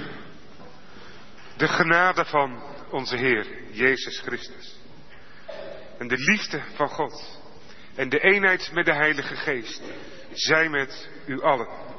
de genade van onze Heer Jezus Christus en de liefde van God en de eenheid met de Heilige Geest zij met u allen.